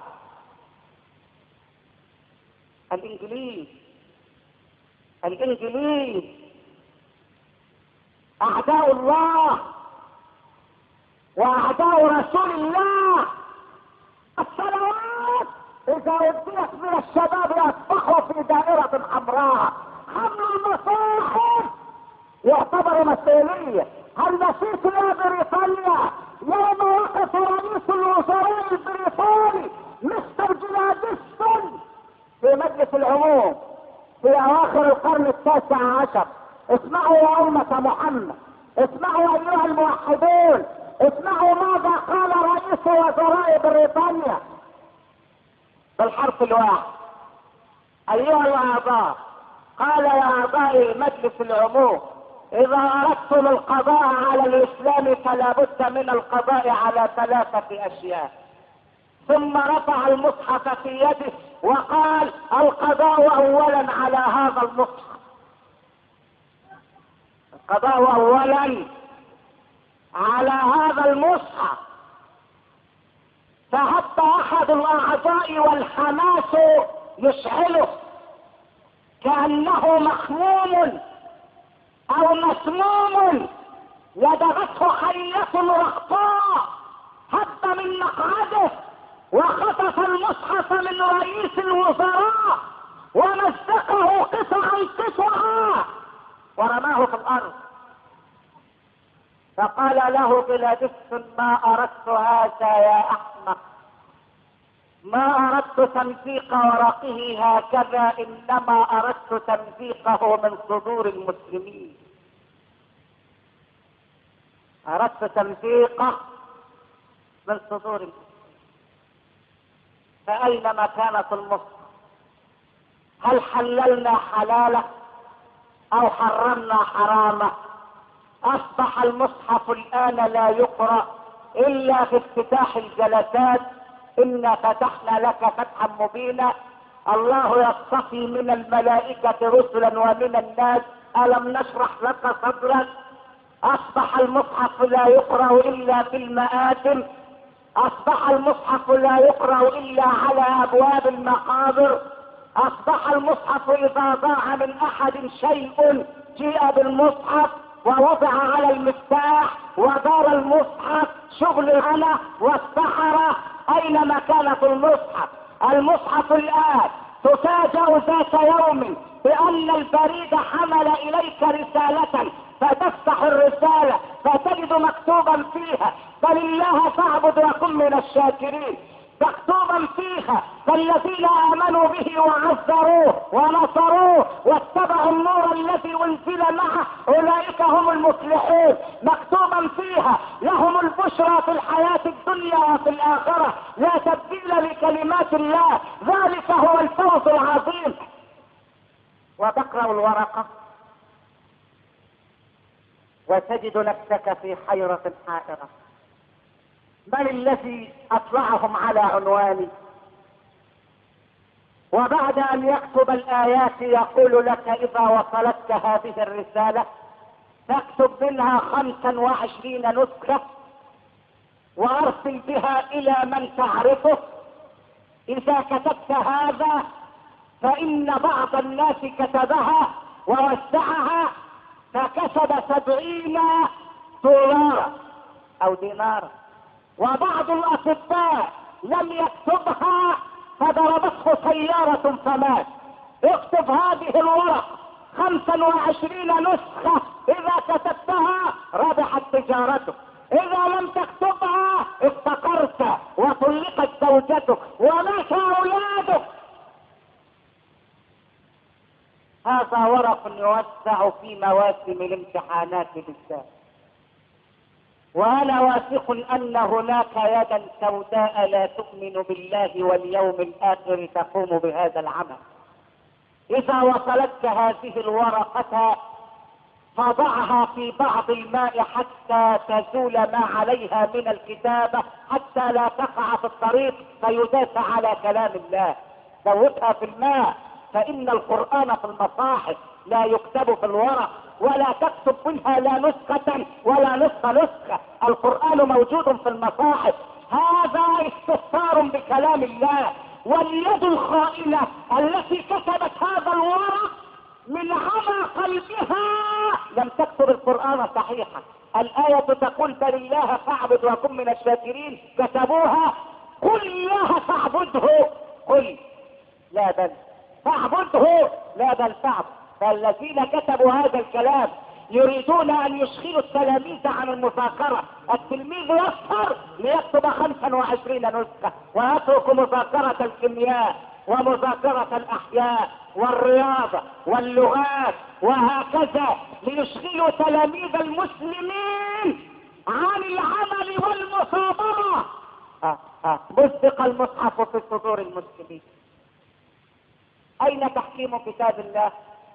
الانجليز الانجليز اعداء الله واعداء رسول الله. الصلوات اذا وديت من الشباب يصبحوا في دائرة حمراء. حمل المصاحف يعتبر مسؤولية. هل نسيت يا بريطانيا يوم وقف رئيس الوزراء البريطاني مستر جلادستون في مجلس العموم في اواخر القرن التاسع عشر؟ اسمعوا يا أمة محمد، اسمعوا ايها الموحدون، اسمعوا ماذا قال رئيس وزراء بريطانيا بالحرف الواحد. ايها الاعضاء، قال يا اعضاء مجلس العموم: اذا اردتم القضاء على الاسلام فلا بد من القضاء على ثلاثة اشياء. ثم رفع المصحف في يده وقال: القضاء اولا على هذا المصحف، القضاء اولا على هذا المصحف. فهب احد الاعضاء والحماس يشعله كانه مخموم او مسموم لدغته حية رخطاء، هب من مقعده وخطف المصحف من رئيس الوزراء ومزقه قطعا قطعا ورماه في الارض. فقال له جلادستون: ما اردت هذا يا احمق، ما اردت تمزيق ورقه هكذا، انما اردت تمزيقه من صدور المسلمين، اردت تمزيقه من صدور المسلمين. فاين مكانة المصحف؟ هل حللنا حلاله او حرمنا حرامه؟ اصبح المصحف الان لا يقرأ الا في افتتاح الجلسات. انا فتحنا لك فتحا مبينا، الله يصطفي من الملائكة رسلا ومن الناس، الم نشرح لك صدرك. اصبح المصحف لا يقرأ الا في المآتم، اصبح المصحف لا يقرأ الا على ابواب المقابر، اصبح المصحف اذا ضاع من احد شيء جيء بالمصحف ووضع على المفتاح ودار المصحف شغل انا والسحرة. اين مكانة المصحف؟ المصحف الان تفاجأ ذات يوم بان البريد حمل اليك رسالة، فتفتح الرسالة فتجد مكتوبا فيها: بل الله فاعبد وكن من الشاكرين. مكتوبا فيها: فالذين امنوا به وعزروه ونصروه واتبعوا النور الذي انزل معه اولئك هم المفلحون. مكتوبا فيها: لهم البشرى في الحياة الدنيا وفي الاخرة، لا تبديل لكلمات الله، ذلك هو الفوز العظيم. وتقرأ الورقة وتجد نفسك في حيرة حائرة. من الذي اطلعهم على عنواني؟ وبعد ان يكتب الايات يقول لك: اذا وصلتك هذه الرسالة تكتب منها خمسا وعشرين نسخة وارسل بها الى من تعرفه. اذا كتبت هذا فان بعض الناس كتبها ووزعها فكسب سبعين دولارا او دينارا، وبعض الاطباء لم يكتبها فضربته سيارة فمات. اكتب هذه الورق خمسا وعشرين نسخة، اذا كتبتها ربحت تجارتك، اذا لم تكتبها افتقرت وطلقت زوجتك ومات اولادك. هذا ورق يوزع في مواسم الامتحانات بالذات. وانا واثق ان هناك يدا سوداء لا تؤمن بالله واليوم الاخر تقوم بهذا العمل. اذا وصلتك هذه الورقة فضعها في بعض الماء حتى تزول ما عليها من الكتابة، حتى لا تقع في الطريق فيداس على كلام الله. ذوبها في الماء، فإن القرآن في المصاحف لا يكتب في الورق، ولا تكتب منها لا نسخة ولا نسخ نسخة. القرآن موجود في المصاحف. هذا استفسار بكلام الله. واليد الخائنة التي كتبت هذا الورق من عمى قلبها لم تكتب القرآن صحيحا. الآية تقول بل الله فاعبد وكن من الشاكرين، كتبوها قل الله فاعبده، قل لا بل فاعبده لا بل فاعبد. فالذين كتبوا هذا الكلام يريدون ان يشغلوا التلاميذ عن المذاكرة. التلميذ يسهر ليكتب خمسا وعشرين نسخة ويترك مذاكرة الكيمياء ومذاكرة الاحياء والرياضة واللغات وهكذا، ليشغلوا تلاميذ المسلمين عن العمل والمثابرة. ها ها مزق المصحف في صدور المسلمين. اين تحكيم كتاب الله؟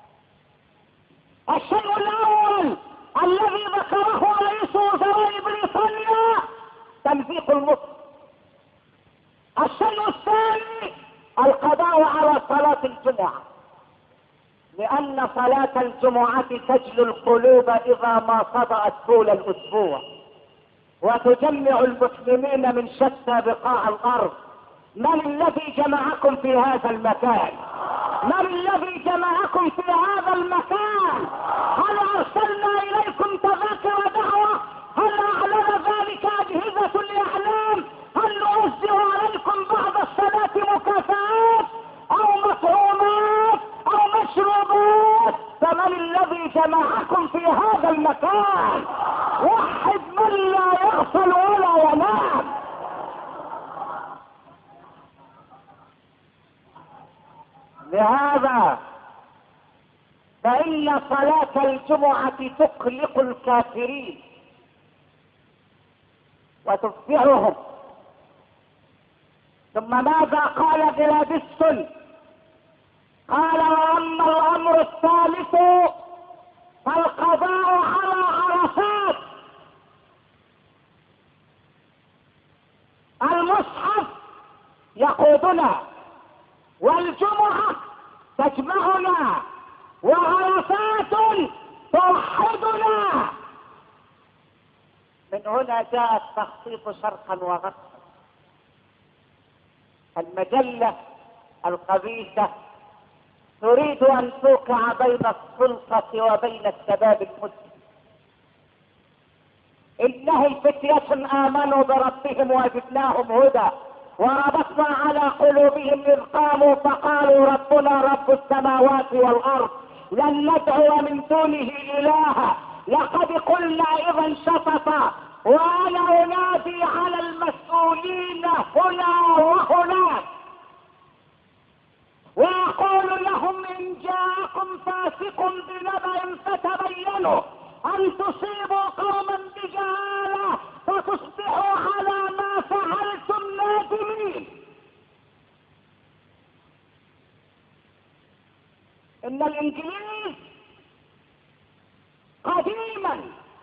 الشيء الاول الذي ذكره رئيس وزراء بريطانيا تمزيق المصحف. الشيء الثاني القضاء على صلاة الجمعة، لأن صلاة الجمعة تجلو القلوب إذا ما صدأت طول الأسبوع، وتجمع المسلمين من شتى بقاع الأرض. من الذي جمعكم في هذا المكان؟ من الذي جمعكم في هذا المكان؟ هل أرسلنا إليكم تذاكر دعوة؟ هل أعلن ذلك أجهزة الإعلام؟ هل نوزع عليكم بعد الصلاة مكافآت أو مطعومات أو مشروبات؟ فمن الذي جمعكم في هذا المكان؟ وحد من لا يغفل ولا ينام. لهذا فإن صلاة الجمعة تقلق الكافرين وتفزعهم. ثم ماذا قال جلادستون؟ قال واما الامر الثالث فالقضاء على عرفات. المصحف يقودنا، والجمعة تجمعنا، وعرفات توحدنا. من هنا جاء التخطيط شرقا وغربا. المجلة الخبيثة تريد ان توقع بين السلطة وبين الشباب المسلم. انهم فتية امنوا بربهم وزدناهم هدى وربطنا على قلوبهم اذ قاموا فقالوا ربنا رب السماوات والارض لن ندعو من دونه الها لقد قلنا اذا شططا. وانا انادي على المسؤولين هنا وهناك واقول لهم ان جاءكم فاسق بنبأ فتبينوا ان تصيبوا قوما بجهالة فتصبحوا على ما فعلتم نادمين. ان الانجليز قديما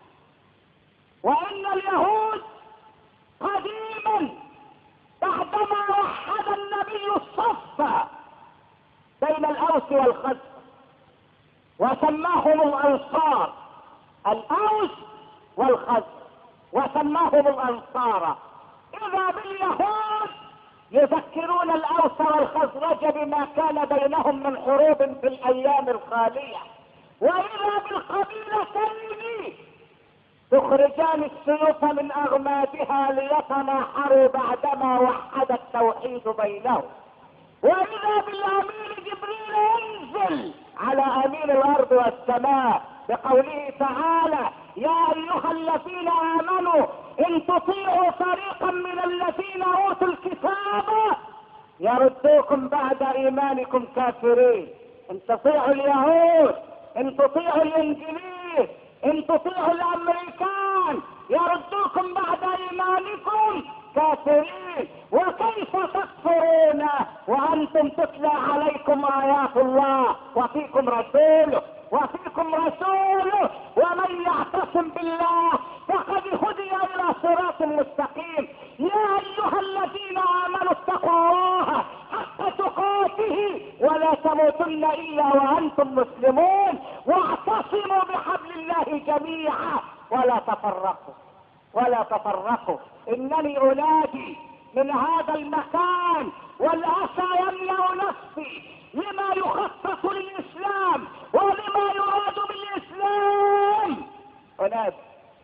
وان اليهود قديما بعدما وحد النبي الصف بين الاوس والخزرج وسماهم الانصار، الاوس والخزرج وسماهم الانصار. اذا باليهود يذكرون الاوس والخزرج بما كان بينهم من حروب في الايام الخالية، واذا بالقبيلتين تخرجان السيوف من اغمادها ليتناحروا بعدما وحد التوحيد بينهم. واذا بالامير جبريل ينزل على امين الارض والسماء بقوله تعالى يا ايها الذين امنوا ان تطيعوا فريقا من الذين اوتوا الكتاب يردوكم بعد ايمانكم كافرين. ان تطيعوا اليهود، ان تطيعوا الانجليز، ان تطيعوا الامريكان يردوكم بعد ايمانكم كافرين. وكيف تكفرون وانتم تتلى عليكم ايات الله وفيكم رسوله وفيكم رسوله ومن يعتصم بالله فقد هدي الى صراط مستقيم. يا ايها الذين امنوا اتقوا الله حق تقاته ولا تموتن الا وانتم مسلمون واعتصموا بحبل الله جميعا ولا تفرقوا ولا تفرقوا. انني انادي من هذا المكان والاسى يملأ نفسي لما يخصص للاسلام ولما يراد بالاسلام. انادي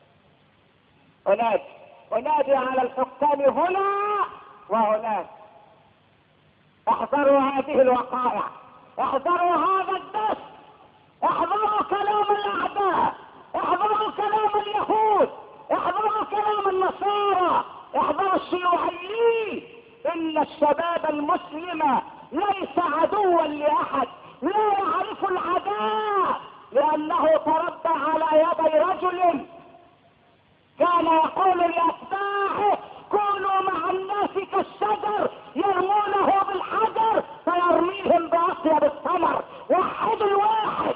انادي انادي على الحكام هنا وهناك، احذروا هذه الوقائع، احذروا هذا الدس، احذروا كلام الاعداء، احذروا كلام اليهود، احذروا كلام النصارى، احذروا الشيوعيين. ان الشباب المسلم ليس عدوا لاحد، لا يعرف العداء، لانه تربى على يدي رجل كان يقول لاتباعه كونوا مع الناس كالشجر يرمونه بالحجر فيرميهم باطيب الثمر. وحدوا الواحد.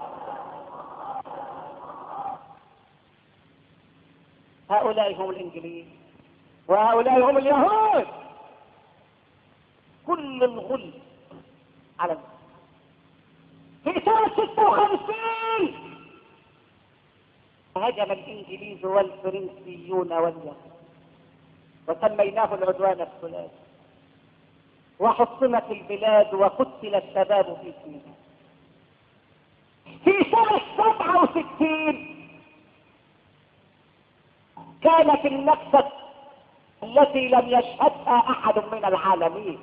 هؤلاء هم الانجليز وهؤلاء هم اليهود. كل الغل على الناس. في سنة ستة وخمسين هجم الانجليز والفرنسيون واليهود وسميناه العدوان الثلاثي، وحصنت البلاد وقتل الشباب في سيناء. في سنة سبعة وستين كانت النكسة التي لم يشهدها احد من العالمين.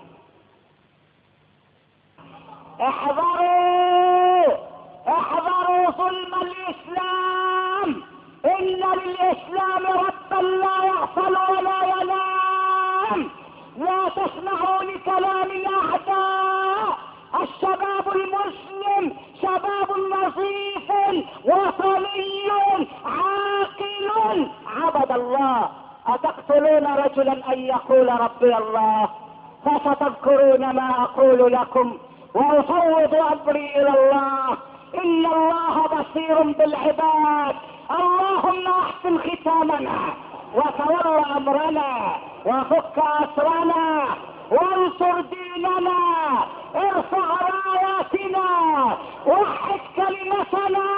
احذروا احذروا ظلم الاسلام. ان للاسلام ربا لا يغفل ولا ينام. لا تسمعوا لكلام الاعداء. الشباب المسلم شباب نظيف وطني عاقل عبد الله. اتقتلون رجلا ان يقول ربي الله؟ فستذكرون ما اقول لكم وافوض امري الى الله. ان الله بصير بالعباد. اللهم احسن ختامنا وتول امرنا وفك اسرنا وانصر ديننا ارفع راياتنا وحد كلمتنا.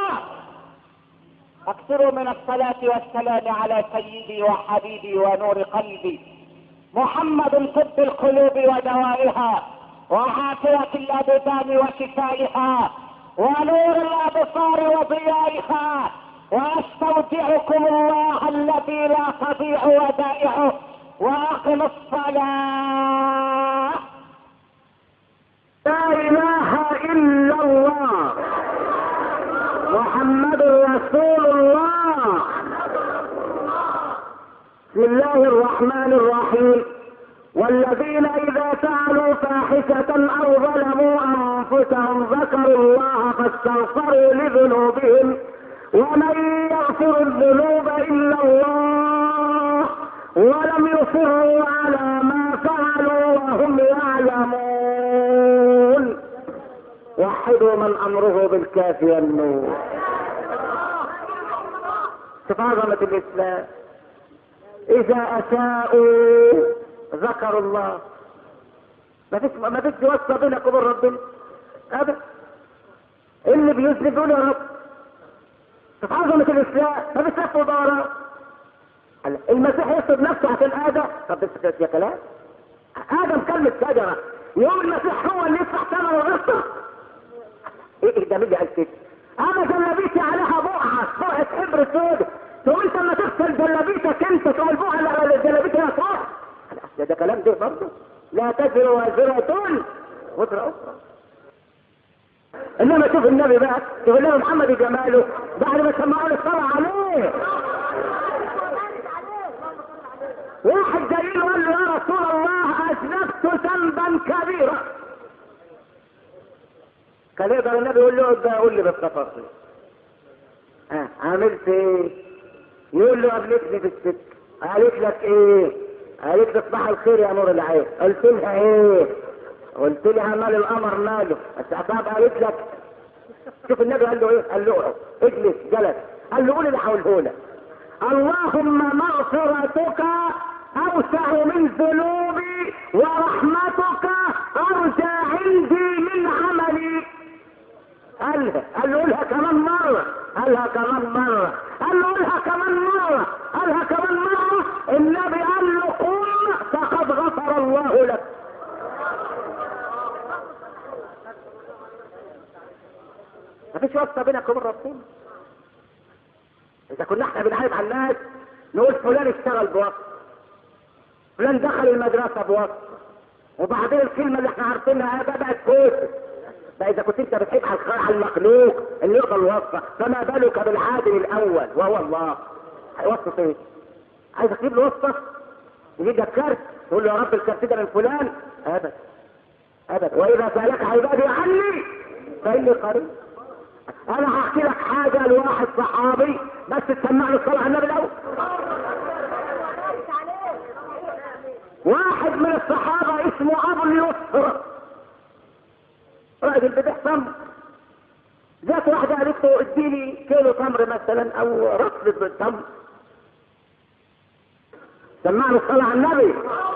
اكثروا من الصلاة والسلام على سيدي وحبيبي ونور قلبي محمد طب القلوب ودوائها وعافية الابدان وشفائها ونور الابصار وضيائها. واستودعكم الله الذي لا تضيع ودائعه. واقم الصلاة. لا اله الا الله محمد رسول الله. بسم الله الرحمن الرحيم. والذين اذا فعلوا فاحشة او ظلموا انفسهم ذكروا الله فاستغفروا لذنوبهم ومن يغفر الذنوب الا الله ولم يصروا على ما فعلوا وهم يعلمون. وحدوا من امره بالكاف والنور. شوف عظمة الاسلام. اذا اساءوا ذكروا الله. ما فيش ما فيش واسطة بينك وبين ربنا ابدا. اللي بيذنب يقول يا رب. شوف عظمة الاسلام. ما فيش لف ودوران. المسيح يصد نفسه عشان ادم. طب بس يا كلام. ادم كلمة شجرة يوم المسيح هو اللي يفتح ثمن وغصة. ايه ده مين اللي قال كده؟ انا جلابيتي عليها بقعة بقعة حبر سود. تقول انت لما تغسل جلابيتك انت تقول البقعة اللي على الجلابيتة يا صاح. ده, ده كلام ده برضه. لا تزر وازرة وزر اخرى. انما شوف النبي بقى شوف النبي محمد جماله بعد ما سمعوا الصلاة عليه. واحد جاي له قال له يا رسول الله اذنبت ذنبا كبيرا. كان يقدر النبي يقول له ده قول لي بالتفاصيل. ها عملت ايه؟ يقول له قابلتني في السكه، قالت لك ايه؟ قالت لي صباح الخير يا نور العين. قلت لها ايه؟ قلت لها مال القمر ماله؟ طب قالت لك شوف النبي قال له ايه؟ قال له اجلس، جلس، قال له قول اللي هقوله لك. اللهم مغفرتك اوسع من ذنوبي ورحمتك ارجى عندي من عملي. قالها، قال له قولها كمان مرة، قالها كمان مرة، قال له قولها كمان مرة، قالها كمان مرة. النبي قال له قم فقد غفر الله لك. مفيش واسطة بينك وبين ربنا. إذا كنا احنا بنعيب على الناس نقول فلان اشتغل بواسطة، فلان دخل المدرسة بواسطة، وبعدين الكلمة اللي احنا عارفينها بقى بقت كوسة. بقى إذا كنت أنت بتحب على المخلوق اللي يقبل واسطة، فما بالك بالعادل الأول وهو الله. هيوصف إيه؟ عايز تجيب له واسطة؟ يجيب لك كارت تقول له يا رب الكارت ده من فلان؟ أبدا أبدا. وإذا سألك عبادي عني فإني قريب. انا هحكي لك حاجة لواحد صحابي، بس تسمعني الصلاة على النبي الاول. واحد من الصحابة اسمه ابو اليسر، راجل بيبيع تمر. جات واحدة قالت له اديني كيلو تمر مثلا او رطل تمر. سمعني الصلاة على النبي.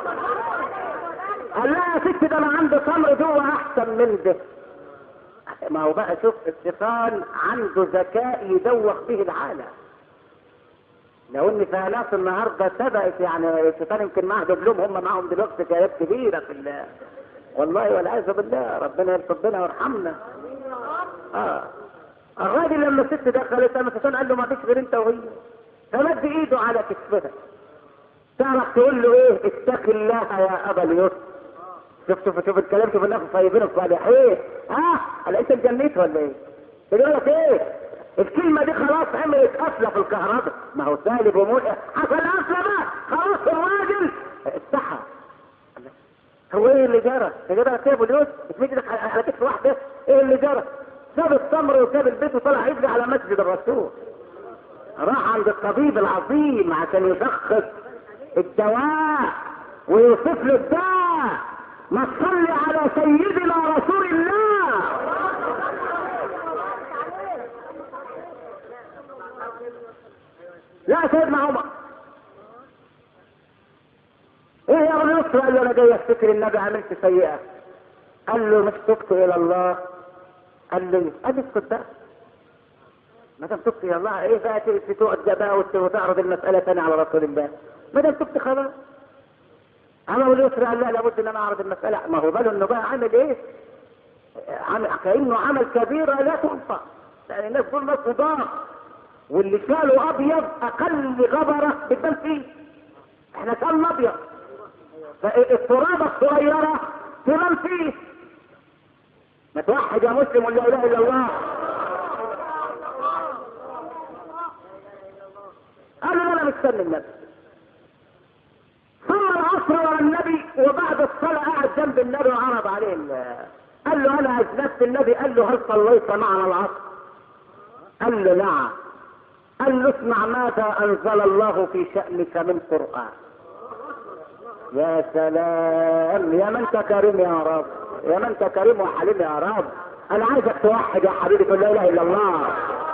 قال لها يا ست ده انا عندي تمر جوه احسن من ده. ما هو بقى شوف الشيطان عنده ذكاء يدوخ به العالم. لو ان في ناس النهارده سبقت، يعني الشيطان يمكن معاه دبلوم، هم معاهم دلوقتي كيات كبيره في الله والله والعياذ بالله. ربنا يرحمنا ويرحمنا. اه الراجل لما الست دخلت لما الشيطان قال له ما فيش غير انت وهي، فمد ايده على كتفها. تعرف تقول له ايه؟ اتق الله يا ابا اليسر. شوف شوف شوف الكلام، شوف الناس الطيبين الصالحين. ها هلا انت اتجنيت ولا ايه؟ بيقول لك ايه؟ الكلمه دي خلاص عملت قفله في الكهرباء. ما هو سالب وملقى، حصل قفله بقى خلاص. الراجل استحى. هو ايه اللي جرى؟ اللي جرى سابه اليوم اتمد على كتف واحده. ايه اللي جرى؟ ساب التمر وساب البيت وطلع يجري على مسجد الرسول. راح عند الطبيب العظيم عشان يشخص الدواء ويوصف له الدواء. ما تصلي على سيدنا رسول الله. لا سيدنا عمر ايه يا ابو يسر؟ قال له انا جاي افتكر النبي عملت سيئه. قال له مش تبت الى الله؟ قال له قال اسكت بقى، ما دام تبت الى الله ايه بقى تقعد بقى وتعرض المساله ثاني على رسول الله؟ ما دام تبت خلاص. ابو يسر قال لا لابد ان انا اعرض المساله. ما هو باله انه بقى عامل ايه؟ عامل كانه عمل كبيره لا تنفع، لان الناس دول ناس ضار، واللي شاله ابيض اقل غبره بتبان فيه. احنا كان ابيض، فالترابه الصغيره تبان فيه. ما توحد يا مسلم ولا اله الا الله. قال له انا مستني النبي. ثم العصر ورا النبي، وبعد الصلاه قعد جنب النبي وعرض عليه. قال له انا اجلست النبي. قال له هل صليت معنا العصر؟ قال له نعم. قال له اسمع ماذا انزل الله في شأنك من قرآن. يا سلام يا من انت كريم يا رب، يا من انت كريم وحليم يا رب. انا عايزك توحد يا حبيبي تقول لا اله الا الله.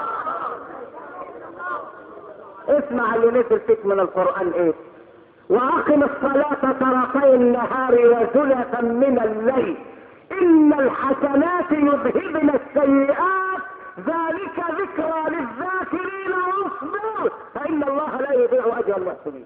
اسمع اللي نزل فيك من القرآن ايه؟ واقم الصلاة طرفي النهار وزلفا من الليل ان الحسنات يذهبن السيئات ذلك ذكرى للذاكرين واصبر فان الله لا يضيع اجر المحسنين.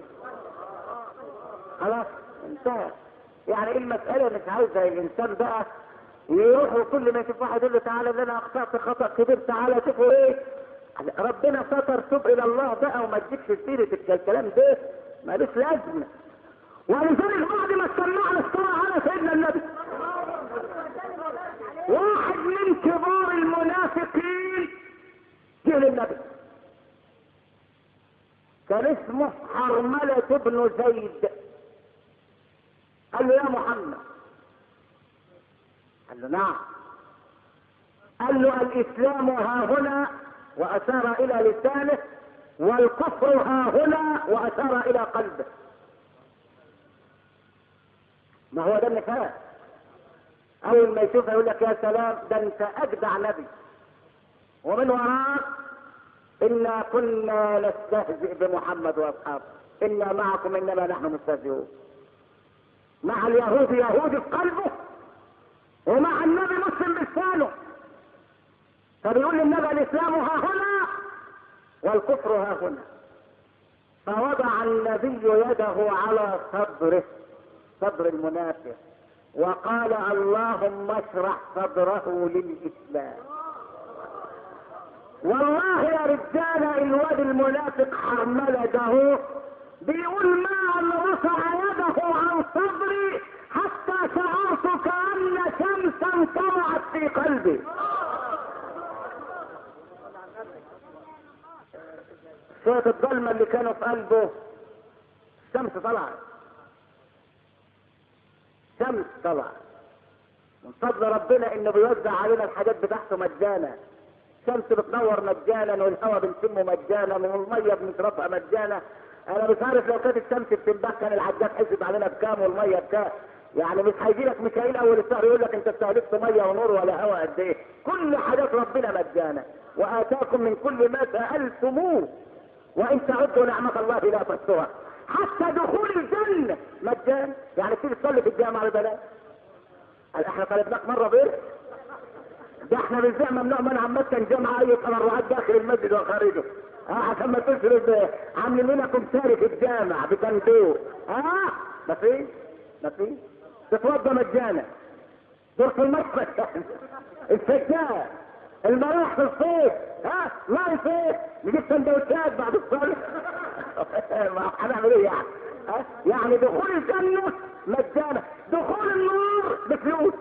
خلاص انتهى. يعني المسألة مش عايزة الانسان بقى يروح وكل ما يشوف واحد يقول له تعالى اللي انا اخطأت خطأ كبير تعالى شوفوا ايه ربنا ستر. توب الى الله بقى وما تجيبش سيرة الكلام ده مالوش لازمة. ولذلك بعد ما سمعنا الصلاة على سيدنا النبي، واحد من كبار المنافقين جه للنبي كان اسمه حرملة بن زيد. قال له يا محمد. قال له نعم. قال له الاسلام ها هنا واشار الى لسانه والكفر ها هنا، واشار الى قلبه. ما هو ده النفاق. اول ما يشوف يقول لك يا سلام ده انت اجدع نبي، ومن وراك انا كنا نستهزئ بمحمد واصحابه، انا معكم انما نحن مستهزئون. مع اليهود يهودي في قلبه، ومع النبي مسلم بلسانه. فبيقول للنبي الاسلام ها هنا والكفر ها هنا. فوضع النبي يده على صدره، صدر المنافق، وقال اللهم اشرح صدره للاسلام. والله يا رجال الواد المنافق حرمله ده بيقول ما ان رفع يده عن صدري حتى شعرت كأن شمسا طلعت في قلبي. شوية الظلمة اللي كانوا في قلبه الشمس طلعت، شمس طلعت من فضل ربنا انه بيوزع علينا الحاجات بتاعته مجانا. الشمس بتنور مجانا، والهواء بنشمه مجانا، والميه بنشربها مجانا. انا مش عارف لو كانت الشمس بتنبه كان العداد حسب علينا بكام والميه بكام. يعني مش هيجي لك ميكائيل اول الشهر يقول لك انت استهلكت ميه ونور ولا هواء قد ايه. كل حاجات ربنا مجانا، واتاكم من كل ما سالتموه وان تعدوا نعمه الله لا تحصوها. حتى دخول الجنه مجانا. يعني تيجي تصلي في الجامعه ببلاش. احنا طلبناك مره بير ده احنا بالفعل ممنوع منع مسكن جامعه اي تبرعات داخل المسجد وخارجه. اه عشان ما تصرف عاملين لنا كمثاري في الجامع بتندور. اه ما فيش ما فيش تتوضى مجانا، دور في المسجد السجاد، المراح في الصيف، ها لا الصيف نجيب سندوتشات بعد الصلاه. هنعمل ايه يعني؟ ها يعني دخول الجنه مجانا، دخول النار بفلوس.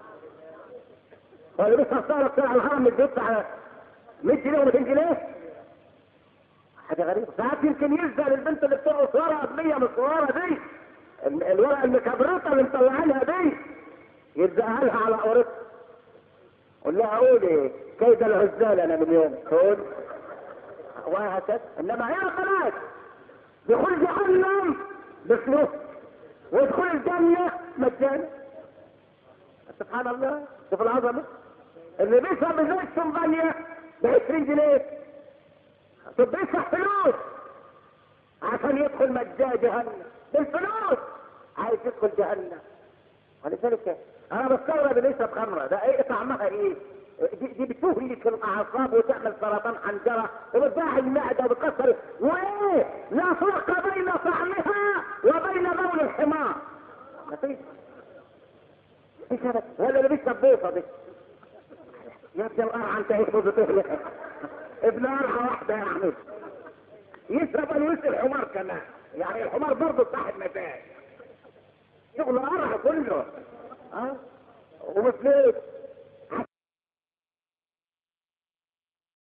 واللي بيدفع السهره بتاع الهرم بيدفع مية جنيه و200 جنيه. حاجه غريبه. ساعات يمكن يلزق للبنت اللي بترقص ورقه مية من الصوره دي، الورقه المكبرطه اللي مطلعينها دي، يلزقها لها على قورتها. قول لها قولي كيد العزال انا من يوم تقول وهكذا. انما هي خلاص دخول جهنم بفلوس ودخول الجنه مجانا. سبحان الله. شوف العظمه. اللي بيشرب ازاي الشمبانيا ب عشرين جنيه، طب بيدفع فلوس عشان يدخل مجان جهنم بالفلوس. عايز يدخل جهنم. ولذلك انا بستغرب اللي يشرب خمره ده ايه طعمها ايه؟ دي, دي بتهلك الاعصاب وتعمل سرطان حنجره وبتضاعف المعده وبتكسر. وايه؟ لا فرق بين طعمها وبين بول الحمار. مفيش. ايش هذا؟ ولا اللي بيشرب بوصه دي يا ابن القرعه انت هيك بتهلك ابن قرعه واحده يا احمد يشرب الوس الحمار كمان. يعني الحمار برضه صاحب مزاج، شغل قرعه كله. ها أه؟ وبفلوس